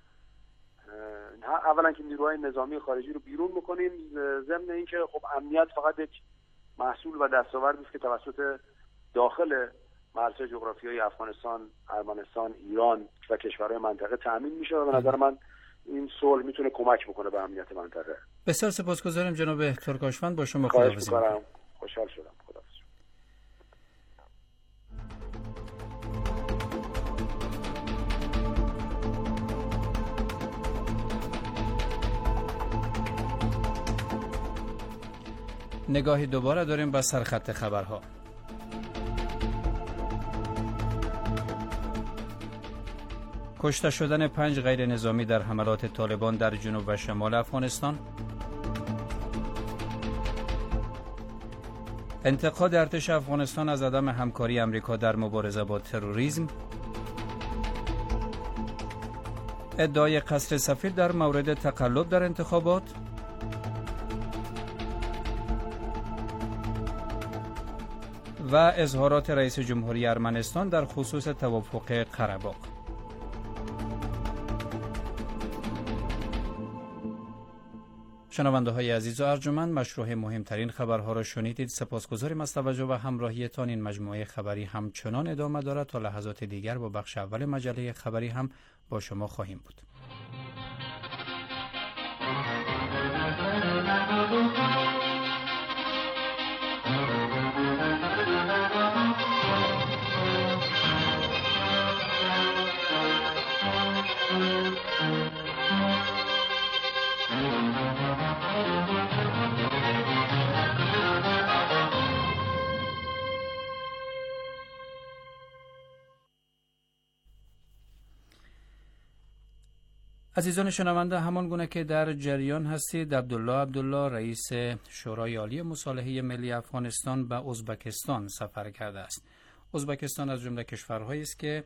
اولا که نیروهای نظامی خارجی رو بیرون بکنیم، ضمن اینکه خب امنیت فقط یک محصول و دستاوردی است که توسط داخل مرزهای جغرافیایی افغانستان، ارمنستان، ایران و کشورهای منطقه تأمین میشه و به نظر من این صلح میتونه کمک بکنه به امنیت منطقه. بسیار سپاسگزارم جناب ترکاشوند، با شما خداحافظی می‌کنم. خوشحال شدم. خداحافظ. نگاهی دوباره داریم به سرخط خبرها. کشته شدن 5 غیر نظامی در حملات طالبان در جنوب و شمال افغانستان. انتقاد ارتش افغانستان از عدم همکاری امریکا در مبارزه با تروریسم. ادعای قصر سفیر در مورد تقلب در انتخابات. و اظهارات رئیس جمهوری ارمنستان در خصوص توافق قره‌باغ. شنونده های عزیز و ارجمند، مشروع مهمترین خبرها را شنیدید. سپاسگزاریم از توجه و همراهیتان. این مجموعه خبری همچنان ادامه دارد. تا لحظات دیگر با بخش اول مجله خبری هم با شما خواهیم بود. عزیزان شنونده، همان گونه که در جریان هستید، عبدالله رئیس شورای عالی مصالحه ملی افغانستان به ازبکستان سفر کرده است. ازبکستان از جمله کشورهایی است که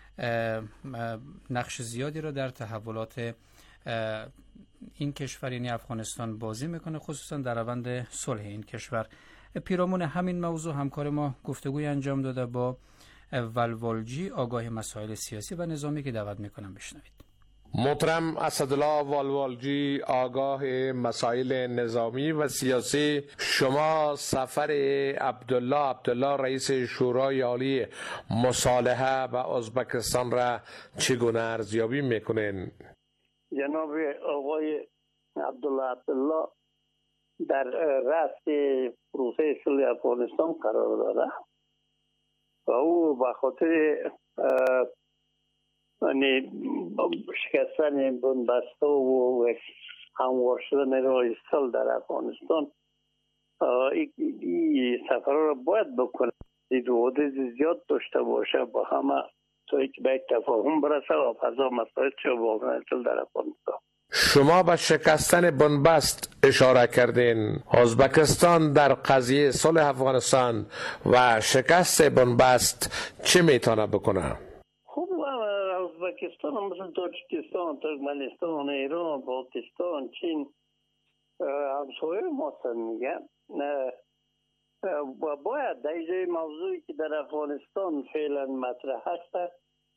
نقش زیادی را در تحولات این کشور یعنی افغانستان بازی میکنه، خصوصا در روند صلح این کشور. پیرامون همین موضوع همکار ما گفتگوی انجام داده با والوالجی، آگاه مسائل سیاسی و نظامی که دعوت میکنم بشنوید. محترم اسدالله والوالجی، آگاه مسائل نظامی و سیاسی، شما سفر عبدالله رئیس شورای عالی مصالحه و ازبکستان را چگونه ارزیابی میکنین؟ جناب آقای عبدالله در رأس پروسه صلح افغانستان قرار داره و او به خاطر شکستن بنبسته و هموار شدن راه صلح در افغانستان این سفر را باید بکنه، حدود زیاد داشته باشه با همه تا که به تفاهم برسه و فضا مسائل چه واقعا در افغانستان. شما به شکستن بنبست اشاره کردین. ازبکستان در قضیه صلح افغانستان و شکست بنبست چه میتونه بکنه؟ خب ازبکستان مثل تاجیکستان، ترکمنستان، ایران، پاکستان، چین همسایه ما میگم و باید در اینجای موضوعی که در افغانستان فعلا مطرح هست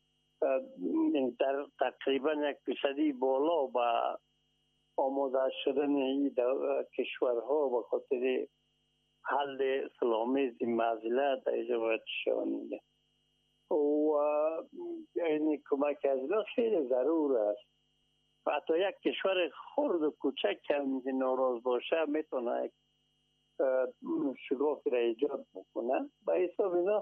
در تقریبا 1% بالا با آماده شدن این کشورها به خاطر حل سلامیز معضله در اینجا باید شانیده و این کمک از اینا خیلی ضرور است و حتی یک کشور خرد و کوچک هم که ناراض باشه میتونه یک شگافی را ایجاد بکنه به حساب اینا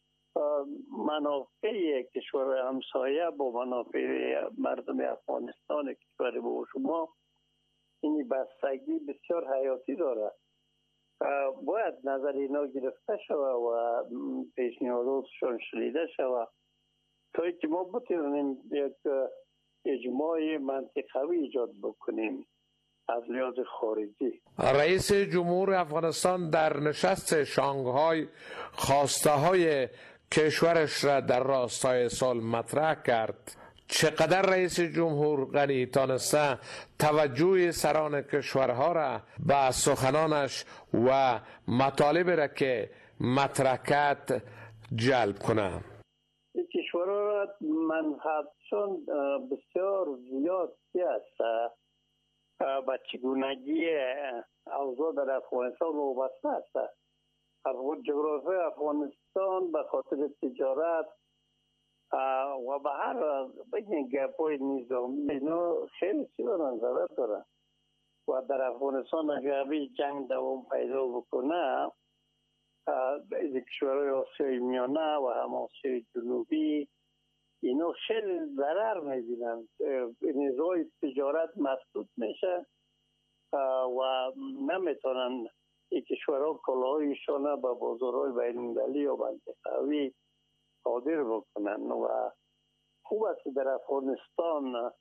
منافع کشور همسایه با منافع مردم افغانستان کشور با شما این بستگی بسیار حیاتی داره باید نظر اینا گرفته شود و پیشنهاداتشان شنیده شود تا اینکه ما بتونیم یک اجماع منطقوی ایجاد بکنیم از لحاظ خارجی. رئیس جمهور افغانستان در نشست شانگهای خواسته های کشورش را در راستای صلح مطرح کرد. چقدر رئیس جمهور غنی تانسته توجه سران کشورها را به سخنانش و مطالب را که مطرح کرد جلب کنه. این کشورها را منفعتشان بسیار زیاد است و چگونگی اوضاع در افغانستان وابسته است. جغرافی افغانستان به خاطر تجارت و به هر بگین گپای نظامی اینا خیلی چیزا نظارت دارن و در افغانستان اگر جنگ دوام پیدا بکنه کشورهای آسیای میانه و هم آسیای جنوبی اینا خیلی ضرر میبینن نزاع تجارت مسدود میشه و نمیتونن این کشورها کالاهایشان به بازارهای بین‌المللی یا منطقوی صادر بکنن و خوب است که در افغانستان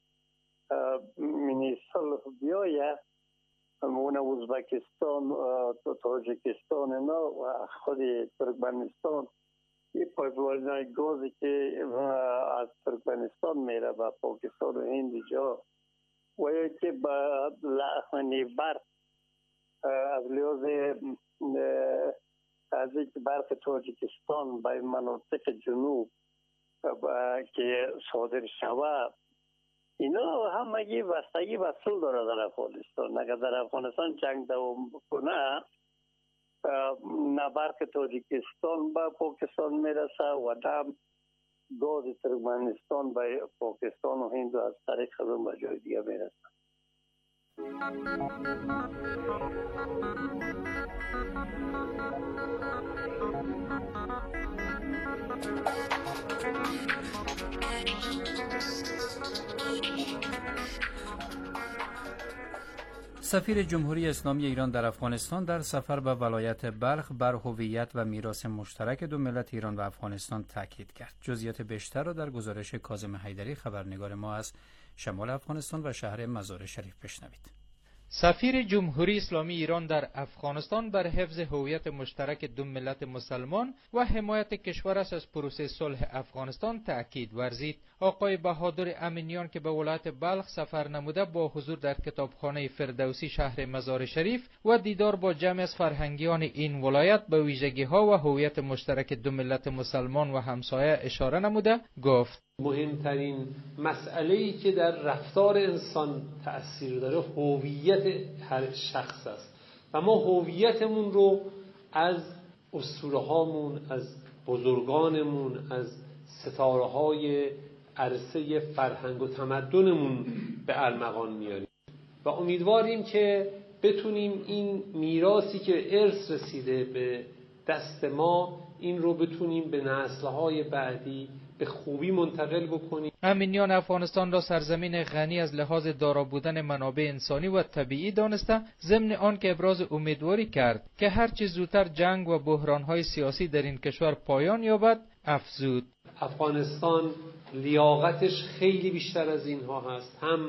صلح بیاید اون ازبکستان تاجیکستان اینا و خود ترکمنستان این پایپلاین گازی که از ترکمنستان میره به پاکستان و هند جا و یا که به برق از لحاظ از یک برق تاجیکستان به مناطق جنوب که صادر شود اینا همگی بستگی به صلح داره در افغانستان. اگر در افغانستان جنگ دوام بکنه نه برق تاجیکستان به پاکستان میرسه و نه گاز ترکمنستان به پاکستان و هند از طریق خزم به جای دیگه میرسه. سفیر جمهوری اسلامی ایران در افغانستان در سفر به ولایت بلخ بر هویت و میراث مشترک دو ملت ایران و افغانستان تاکید کرد. جزئیات بیشتر را در گزارش کاظم حیدری خبرنگار ما از شمال افغانستان و شهر مزار شریف بشنوید. سفیر جمهوری اسلامی ایران در افغانستان بر حفظ هویت مشترک دو ملت مسلمان و حمایت کشورش از پروسه صلح افغانستان تأکید ورزید. آقای بهادر امینیان که به ولایت بلخ سفر نموده با حضور در کتابخانه فردوسی شهر مزار شریف و دیدار با جمع از فرهنگیان این ولایت به ویژگی‌ها و هویت مشترک دو ملت مسلمان و همسایه اشاره نموده گفت: مهمترین مسئله‌ای که در رفتار انسان تأثیر داره هویت هر شخص است و ما هویتمون رو از اسطوره‌هامون، از بزرگانمون، از ستاره‌های عرصه فرهنگ و تمدنمون به ارمغان میاریم و امیدواریم که بتونیم این میراثی که ارث رسیده به دست ما این رو بتونیم به نسل‌های بعدی به خوبی منتقل بکنیم. امینیان افغانستان را سرزمین غنی از لحاظ دارا بودن منابع انسانی و طبیعی دانسته، ضمن آن که ابراز امیدواری کرد که هرچه زودتر جنگ و بحران‌های سیاسی در این کشور پایان یابد افزود: افغانستان لیاقتش خیلی بیشتر از اینها هست، هم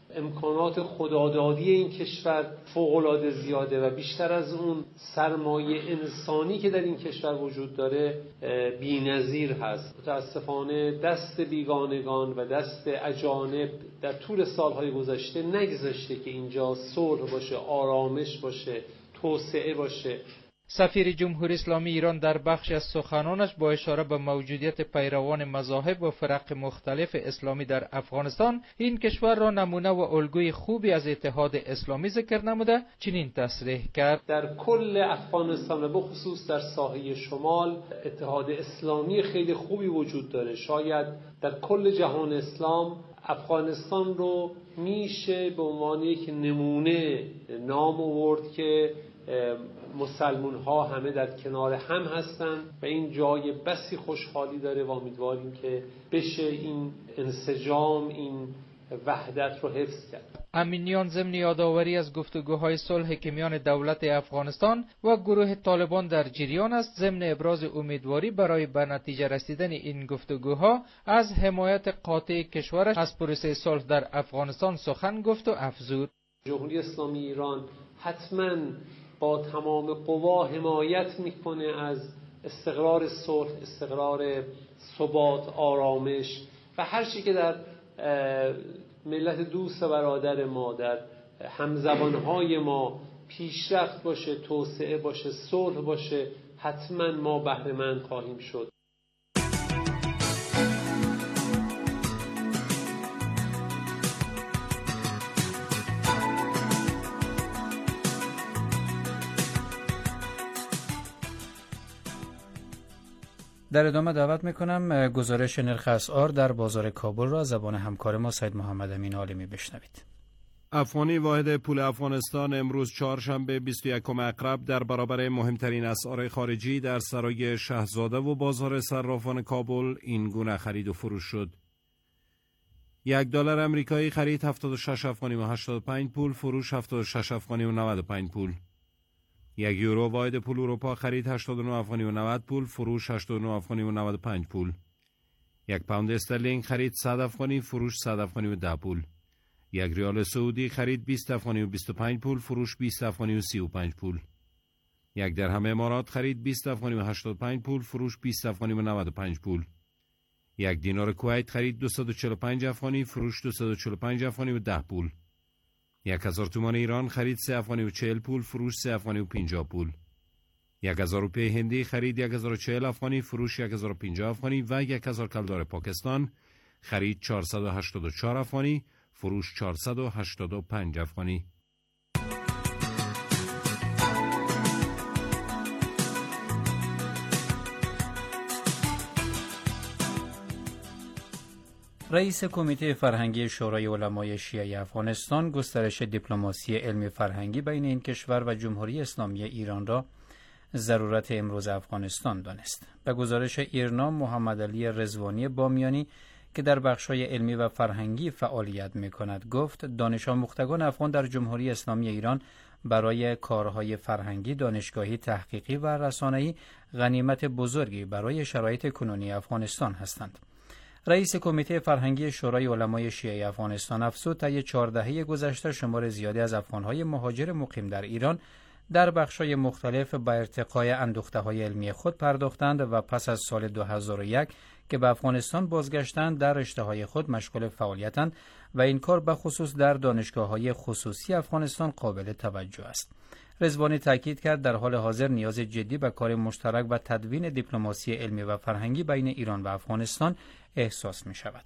امکانات خدادادی این کشور فوق‌العاده زیاده و بیشتر از اون سرمایه انسانی که در این کشور وجود داره بی‌نظیر هست. متاسفانه دست بیگانگان و دست اجانب در طول سالهای گذشته نگذاشته که اینجا صلح باشه، آرامش باشه، توسعه باشه. سفیر جمهوری اسلامی ایران در بخش از سخنانش با اشاره به موجودیت پیروان مذاهب و فرق مختلف اسلامی در افغانستان این کشور را نمونه و الگوی خوبی از اتحاد اسلامی ذکر نموده چنین تصریح کرد: در کل افغانستان و بخصوص در ساحه شمال اتحاد اسلامی خیلی خوبی وجود داره. شاید در کل جهان اسلام افغانستان رو میشه به عنوان یک نمونه نام آورد که مسلمون ها همه در کنار هم هستن و این جای بسی خوشحالی داره و امیدواریم که بشه این انسجام، این وحدت رو حفظ کرد. امینیان ضمن یادآوری از گفتگوهای صلح که میان دولت افغانستان و گروه طالبان در جریان است، ضمن ابراز امیدواری برای به نتیجه رسیدن این گفتگوها از حمایت قاطع کشورش از پروسه صلح در افغانستان سخن گفت و افزود: جمهوری اسلامی ایران حتماً با تمام قوا حمایت میکنه از استقرار صلح، استقرار ثبات، آرامش و هر چی که در ملت دوست و برادر ما، در همزبانهای ما پیشرفت باشه، توسعه باشه، صلح باشه، حتما ما بهره مند خواهیم شد. در ادامه دعوت میکنم گزارش نرخ اسعار در بازار کابل را از زبان همکار ما سید محمد امین عالمی بشنوید. افغانی واحد پول افغانستان امروز چهارشنبه 21 اکرب در برابر مهمترین اسعار خارجی در سرای شهزاده و بازار صرافان کابل این گونه خرید و فروش شد. $1 امریکایی خرید 76 افغانی و 85 پول، فروش 76 افغانی و 95 پول. 1 یورو واحد پول اروپا خرید 89 افغانی و 90 پول، فروش 89 افغانی و 95 پول. 1 پوند استرلینگ خرید 100 افغانی، فروش 100 افغانی و 10 پول. 1 ریال سعودی خرید 20 افغانی و 25 پول، فروش 20 افغانی و 35 پول. 1 درهم امارات خرید 20 افغانی و 85 پول، فروش 20 افغانی و 95 پول. 1 دینار کویت خرید 245 افغانی، فروش 245 افغانی و 10 پول. 1000 تومان ایران خرید 3 افغانی و 40 پول، فروش 3 افغانی و 50 پول. 1000 روپیه هندی خرید 1040 افغانی، فروش 1050 افغانی و 1000 کلدار پاکستان خرید 484 افغانی، فروش 485 افغانی. رئیس کمیته فرهنگی شورای علمای شیعه افغانستان گسترش دیپلماسی علمی فرهنگی بین این کشور و جمهوری اسلامی ایران را ضرورت امروز افغانستان دانست. به گزارش ایرنا، محمد علی رضوانی بامیانی که در بخش‌های علمی و فرهنگی فعالیت می‌کند گفت دانش آموختگان افغان در جمهوری اسلامی ایران برای کارهای فرهنگی، دانشگاهی، تحقیقی و رسانه‌ای غنیمت بزرگی برای شرایط کنونی افغانستان هستند. رئیس کمیته فرهنگی شورای علمای شیعه افغانستان افزود طی 4 دهه گذشته شمار زیادی از افغان‌های مهاجر مقیم در ایران در بخش‌های مختلف به ارتقای اندوخته‌های علمی خود پرداختند و پس از سال 2001 که به افغانستان بازگشتند در رشته‌های خود مشغول فعالیتند و این کار به خصوص در دانشگاه‌های خصوصی افغانستان قابل توجه است. رضوانی تاکید کرد در حال حاضر نیاز جدی به کار مشترک و تدوین دیپلماسی علمی و فرهنگی بین ایران و افغانستان احساس می شود.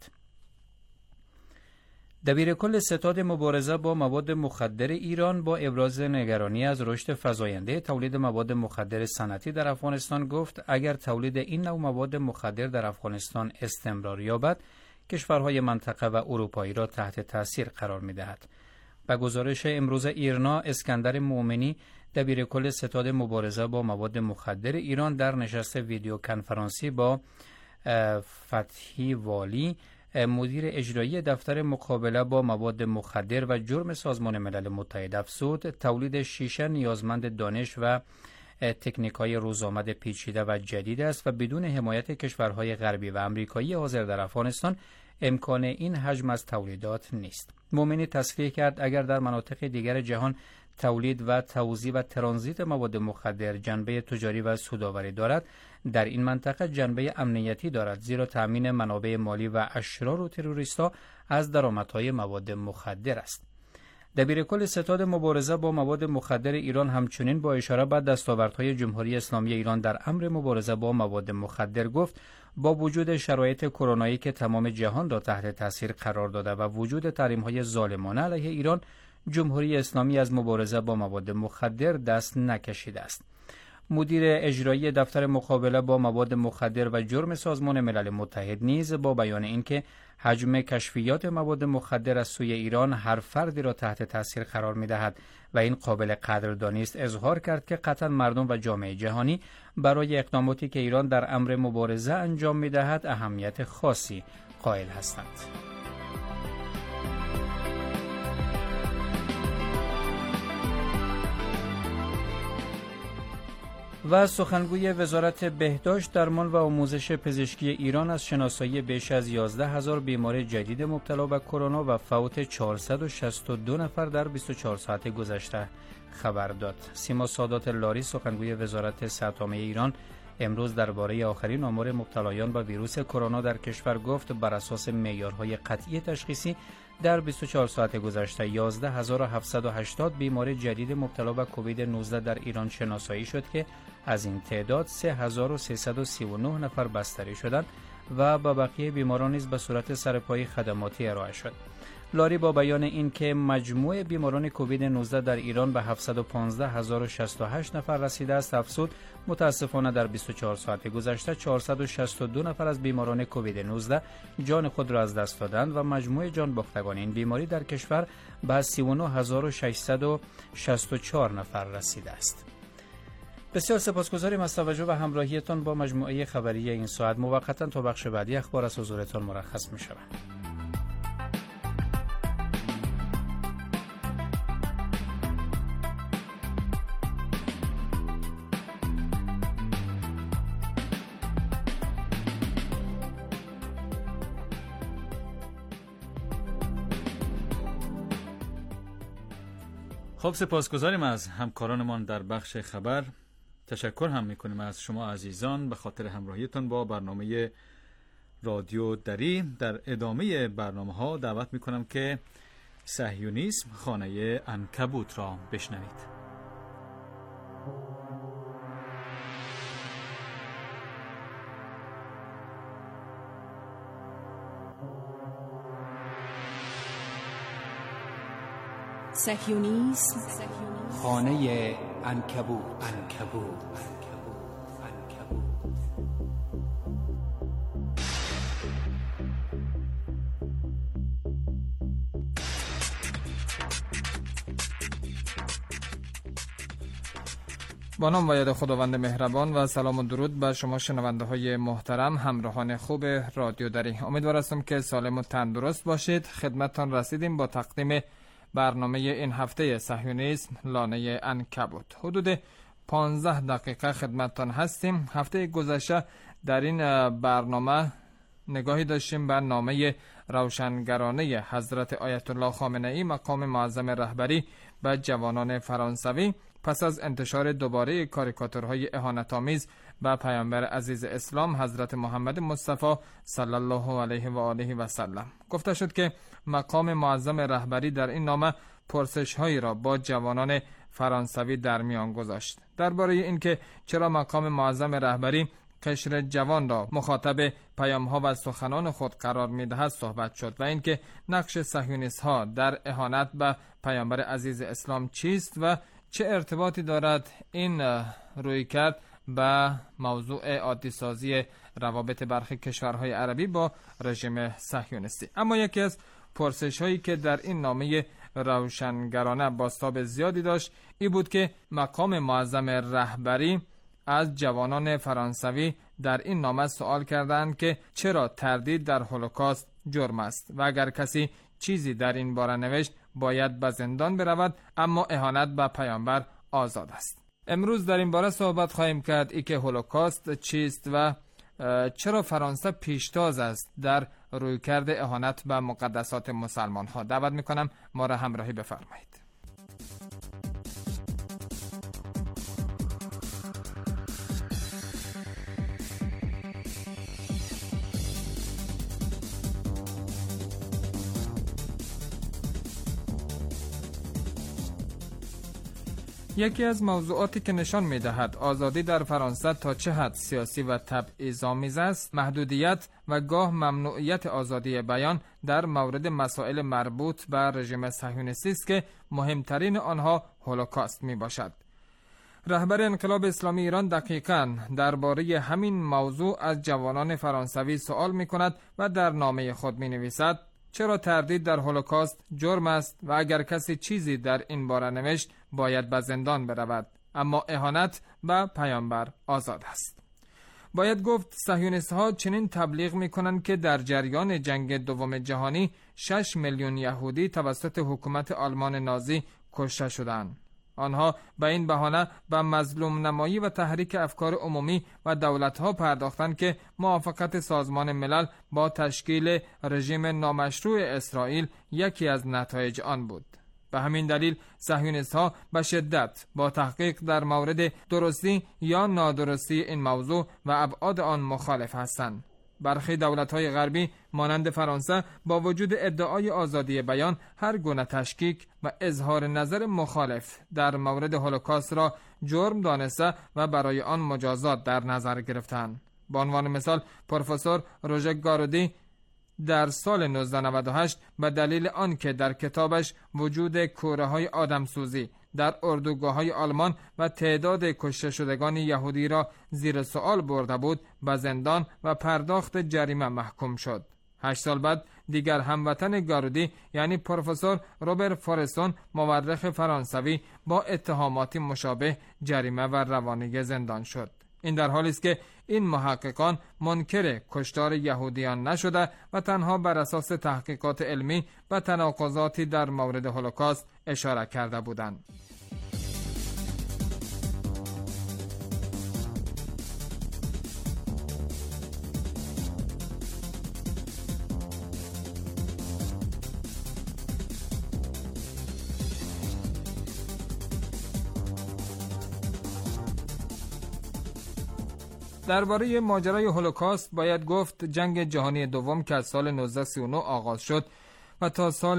دبیر کل ستاد مبارزه با مواد مخدر ایران با ابراز نگرانی از رشد فزاینده تولید مواد مخدر صنعتی در افغانستان گفت اگر تولید این نوع مواد مخدر در افغانستان استمرار یابد، کشورهای منطقه و اروپایی را تحت تاثیر قرار می دهد. به گزارش امروز ایرنا، اسکندر مومنی دبیر کل ستاد مبارزه با مواد مخدر ایران در نشست ویدیو کنفرانسی با فتحی والی مدیر اجرایی دفتر مقابله با مواد مخدر و جرم سازمان ملل متحد افزود تولید شیشه نیازمند دانش و تکنیک‌های روزآمد پیچیده و جدید است و بدون حمایت کشورهای غربی و آمریکایی حاضر در افغانستان امکان این حجم از تولیدات نیست. مومنی تصریح کرد اگر در مناطق دیگر جهان تولید و توزیع و ترانزیت مواد مخدر جنبه تجاری و سودآوری دارد، در این منطقه جنبه امنیتی دارد، زیرا تامین منابع مالی و اشرار و تروریست‌ها از درآمدهای مواد مخدر است. دبیرکل ستاد مبارزه با مواد مخدر ایران همچنین با اشاره به دستاوردهای جمهوری اسلامی ایران در امر مبارزه با مواد مخدر گفت با وجود شرایط کرونایی که تمام جهان را تحت تاثیر قرار داده و وجود تحریم‌های ظالمانه علیه ایران، جمهوری اسلامی از مبارزه با مواد مخدر دست نکشیده است. مدیر اجرایی دفتر مقابله با مواد مخدر و جرم سازمان ملل متحد نیز با بیان اینکه حجم کشفیات مواد مخدر از سوی ایران هر فردی را تحت تاثیر قرار می‌دهد و این قابل قدردانی است، اظهار کرد که قطعا مردم و جامعه جهانی برای اقداماتی که ایران در امر مبارزه انجام می‌دهد اهمیت خاصی قائل هستند. و سخنگوی وزارت بهداشت، درمان و آموزش پزشکی ایران از شناسایی بیش از 11,000 بیمار جدید مبتلا به کرونا و فوت 462 نفر در 24 ساعت گذشته خبر داد. سیما سادات لاری، سخنگوی وزارت صحت عامه ایران، امروز درباره آخرین آمار مبتلایان به ویروس کرونا در کشور گفت بر اساس معیارهای قطعی تشخیصی در 24 ساعت گذشته 11,780 بیمار جدید مبتلا به کووید 19 در ایران شناسایی شد که از این تعداد 3,339 نفر بستری شدند و با بقیه بیماران نیز به صورت سرپایی خدماتی ارائه شد. لاری با بیان این که مجموع بیماران کووید 19 در ایران به 715,068 نفر رسیده است، افزود متاسفانه در 24 ساعت گذشته 462 نفر از بیماران کووید 19 جان خود را از دست دادند و مجموع جان باختگان این بیماری در کشور به 39,664 نفر رسیده است. بسیار سپاسگزاریم از توجه و همراهیتان با مجموعه خبری این ساعت. موقتا تا بخش بعدی اخبار از حضورتان مرخص می شوم. خب سپاسگزاریم از همکارانمان در بخش خبر. تشکر هم میکنیم از شما عزیزان به خاطر همراهیتان با برنامه رادیو دری. در ادامه برنامه ها دعوت میکنم که صهیونیسم خانه عنکبوت را بشنوید. صهیونیسم خانه عنکبوت. با نام و یاد خداوند مهربان و سلام و درود بر شما شنونده های محترم، همراهان خوب رادیو دری. امیدوار هستم که سالم و تندرست باشید. خدمتتان رسیدیم با تقدیم برنامه این هفته صهیونیسم لانه عنکبوت. حدود 15 دقیقه خدمتتان هستیم. هفته گذشته در این برنامه نگاهی داشتیم بر نامه روشنگرانه حضرت آیت الله خامنه‌ای مقام معظم رهبری به جوانان فرانسوی پس از انتشار دوباره کاریکاتورهای اهانت‌آمیز به پیامبر عزیز اسلام حضرت محمد مصطفی صلی الله علیه و آله و سلم. گفته شد که مقام معظم رهبری در این نامه پرسش‌هایی را با جوانان فرانسوی در میان گذاشت. درباره اینکه چرا مقام معظم رهبری قشر جوان را مخاطب پیام‌ها و سخنان خود قرار می‌دهد صحبت شد و اینکه نقش صهیونیست‌ها در اهانت به پیامبر عزیز اسلام چیست و چه ارتباطی دارد این رویکرد به موضوع عادی‌سازی روابط برخی کشورهای عربی با رژیم صهیونیستی. اما یکی از پرسش‌هایی که در این نامه روشنگرانه بازتاب زیادی داشت این بود که مقام معظم رهبری از جوانان فرانسوی در این نامه سوال کردند که چرا تردید در هولوکاست جرم است و اگر کسی چیزی در این باره نوشت باید به زندان برود، اما اهانت به پیامبر آزاد است. امروز در این باره صحبت خواهیم کرد ای که هولوکاست چیست و چرا فرانسه پیشتاز است در رویکرد اهانت به مقدسات مسلمان ها؟ دعوت میکنم ما را همراهی بفرمایید. یکی از موضوعاتی که نشان می‌دهد آزادی در فرانسه تا چه حد سیاسی و تبعیض‌آمیز است، محدودیت و گاه ممنوعیت آزادی بیان در مورد مسائل مربوط به رژیم صهیونیستی است که مهمترین آنها هولوکاست میباشد. رهبر انقلاب اسلامی ایران دقیقاً درباره همین موضوع از جوانان فرانسوی سوال می‌کند و در نامه خود می‌نویسد: چرا تردید در هولوکاست جرم است و اگر کسی چیزی در این باره نوشت باید به زندان برود، اما اهانت به پیامبر آزاد است. باید گفت صهیونیست‌ها چنین تبلیغ می‌کنند که در جریان جنگ دوم جهانی 6 میلیون یهودی توسط حکومت آلمان نازی کشته شدند. آنها به این بهانه به مظلوم نمایی و تحریک افکار عمومی و دولت‌ها پرداختند که موافقت سازمان ملل با تشکیل رژیم نامشروع اسرائیل یکی از نتایج آن بود. به همین دلیل صهیونیست‌ها به شدت با تحقیق در مورد درستی یا نادرستی این موضوع و ابعاد آن مخالف هستند. برخی دولت‌های غربی مانند فرانسه با وجود ادعای آزادی بیان هر گونه تشکیک و اظهار نظر مخالف در مورد هولوکاست را جرم دانسته و برای آن مجازات در نظر گرفتند. به عنوان مثال پروفسور روژه گارودی در سال 1998 به دلیل آنکه در کتابش وجود کوره‌های آدمسوزی در اردوگاه‌های آلمان و تعداد کشته شدگان یهودی را زیر سوال برده بود به زندان و پرداخت جریمه محکوم شد. 8 سال بعد دیگر هموطن گارودی یعنی پروفسور روبرت فورستون مورخ فرانسوی با اتهاماتی مشابه جریمه و روانگی زندان شد. این در حالی است که این محققان منکر کشتار یهودیان نشده و تنها بر اساس تحقیقات علمی و تناقضاتی در مورد هولوکاست اشاره کرده بودند. درباره ماجرای هولوکاست باید گفت جنگ جهانی دوم که از سال 1939 آغاز شد و تا سال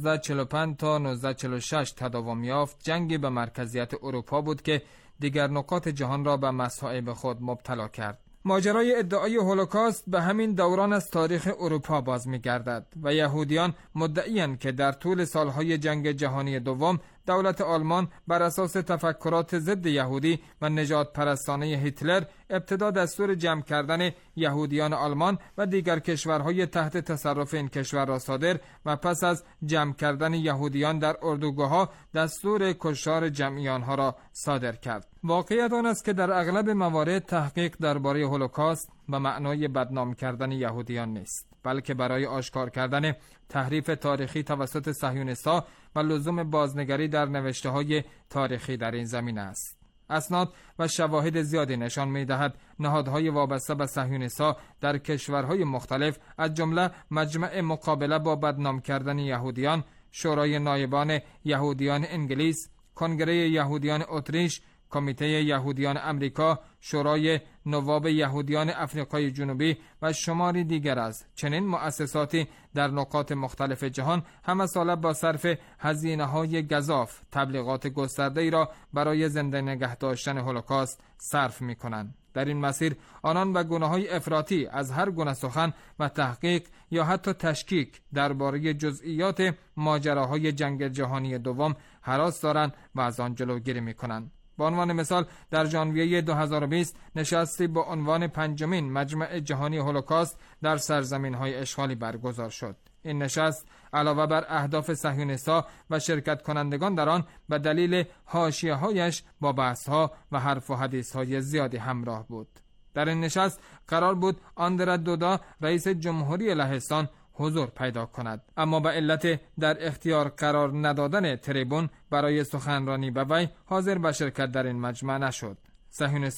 1945 تا 1946 تداوم یافت، جنگی به مرکزیت اروپا بود که دیگر نقاط جهان را به مصائب خود مبتلا کرد. ماجرای ادعای هولوکاست به همین دوران از تاریخ اروپا باز می‌گردد و یهودیان مدعی‌اند که در طول سالهای جنگ جهانی دوم دولت آلمان بر اساس تفکرات ضد یهودی و نژاد پرستانه هیتلر ابتدا دستور جمع کردن یهودیان آلمان و دیگر کشورهای تحت تصرف این کشور را صادر و پس از جمع کردن یهودیان در اردوگاه‌ها دستور کشتار جمعی آنها را صادر کرد. واقعیت آن است که در اغلب موارد تحقیق درباره هولوکاست به معنای بدنام کردن یهودیان نیست، بلکه برای آشکار کردن تحریف تاریخی توسط صهیونیست‌ها و لزوم بازنگری در نوشته‌های تاریخی در این زمینه است. اسناد و شواهد زیادی نشان می‌دهد نهادهای وابسته به صهیونیست‌ها در کشورهای مختلف از جمله مجمع مقابله با بدنام کردن یهودیان، شورای نایبان یهودیان انگلیس، کنگره یهودیان اتریش، کمیته یهودیان امریکا، شورای نواب یهودیان افریقای جنوبی و شماری دیگر از چنین مؤسساتی در نقاط مختلف جهان همه ساله با صرف هزینه‌های گزاف تبلیغات گسترده‌ای را برای زنده نگه داشتن هولوکاست صرف می‌کنند. در این مسیر آنان به گونه‌های افراطی از هر گونه سخن و تحقیق یا حتی تشکیک درباره جزئیات ماجراهای جنگ جهانی دوم هراس دارند و از آن جلوگیری می‌کنند. به عنوان مثال در ژانویه 2020 نشستی با عنوان 5مین مجمع جهانی هولوکاست در سرزمین‌های اشغالی برگزار شد. این نشست علاوه بر اهداف صهیونیست‌ها و شرکت کنندگان در آن به دلیل حاشیه‌هایش با بحث‌ها و حرف و حدیث‌های زیادی همراه بود. در این نشست قرار بود آندره دودا رئیس جمهوری لهستان حضور پیدا کند، اما به علت در اختیار قرار ندادن تریبون برای سخنرانی به وی حاضر به شرکت در این مجمع نشد. صهیونیست‌ها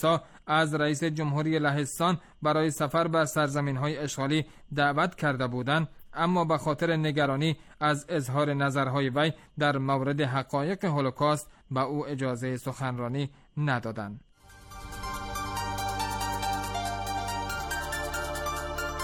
از رئیس جمهوری لهستان برای سفر به سرزمین‌های اشغالی دعوت کرده بودند، اما به خاطر نگرانی از اظهار نظرهای وی در مورد حقایق هولوکاست به او اجازه سخنرانی ندادند.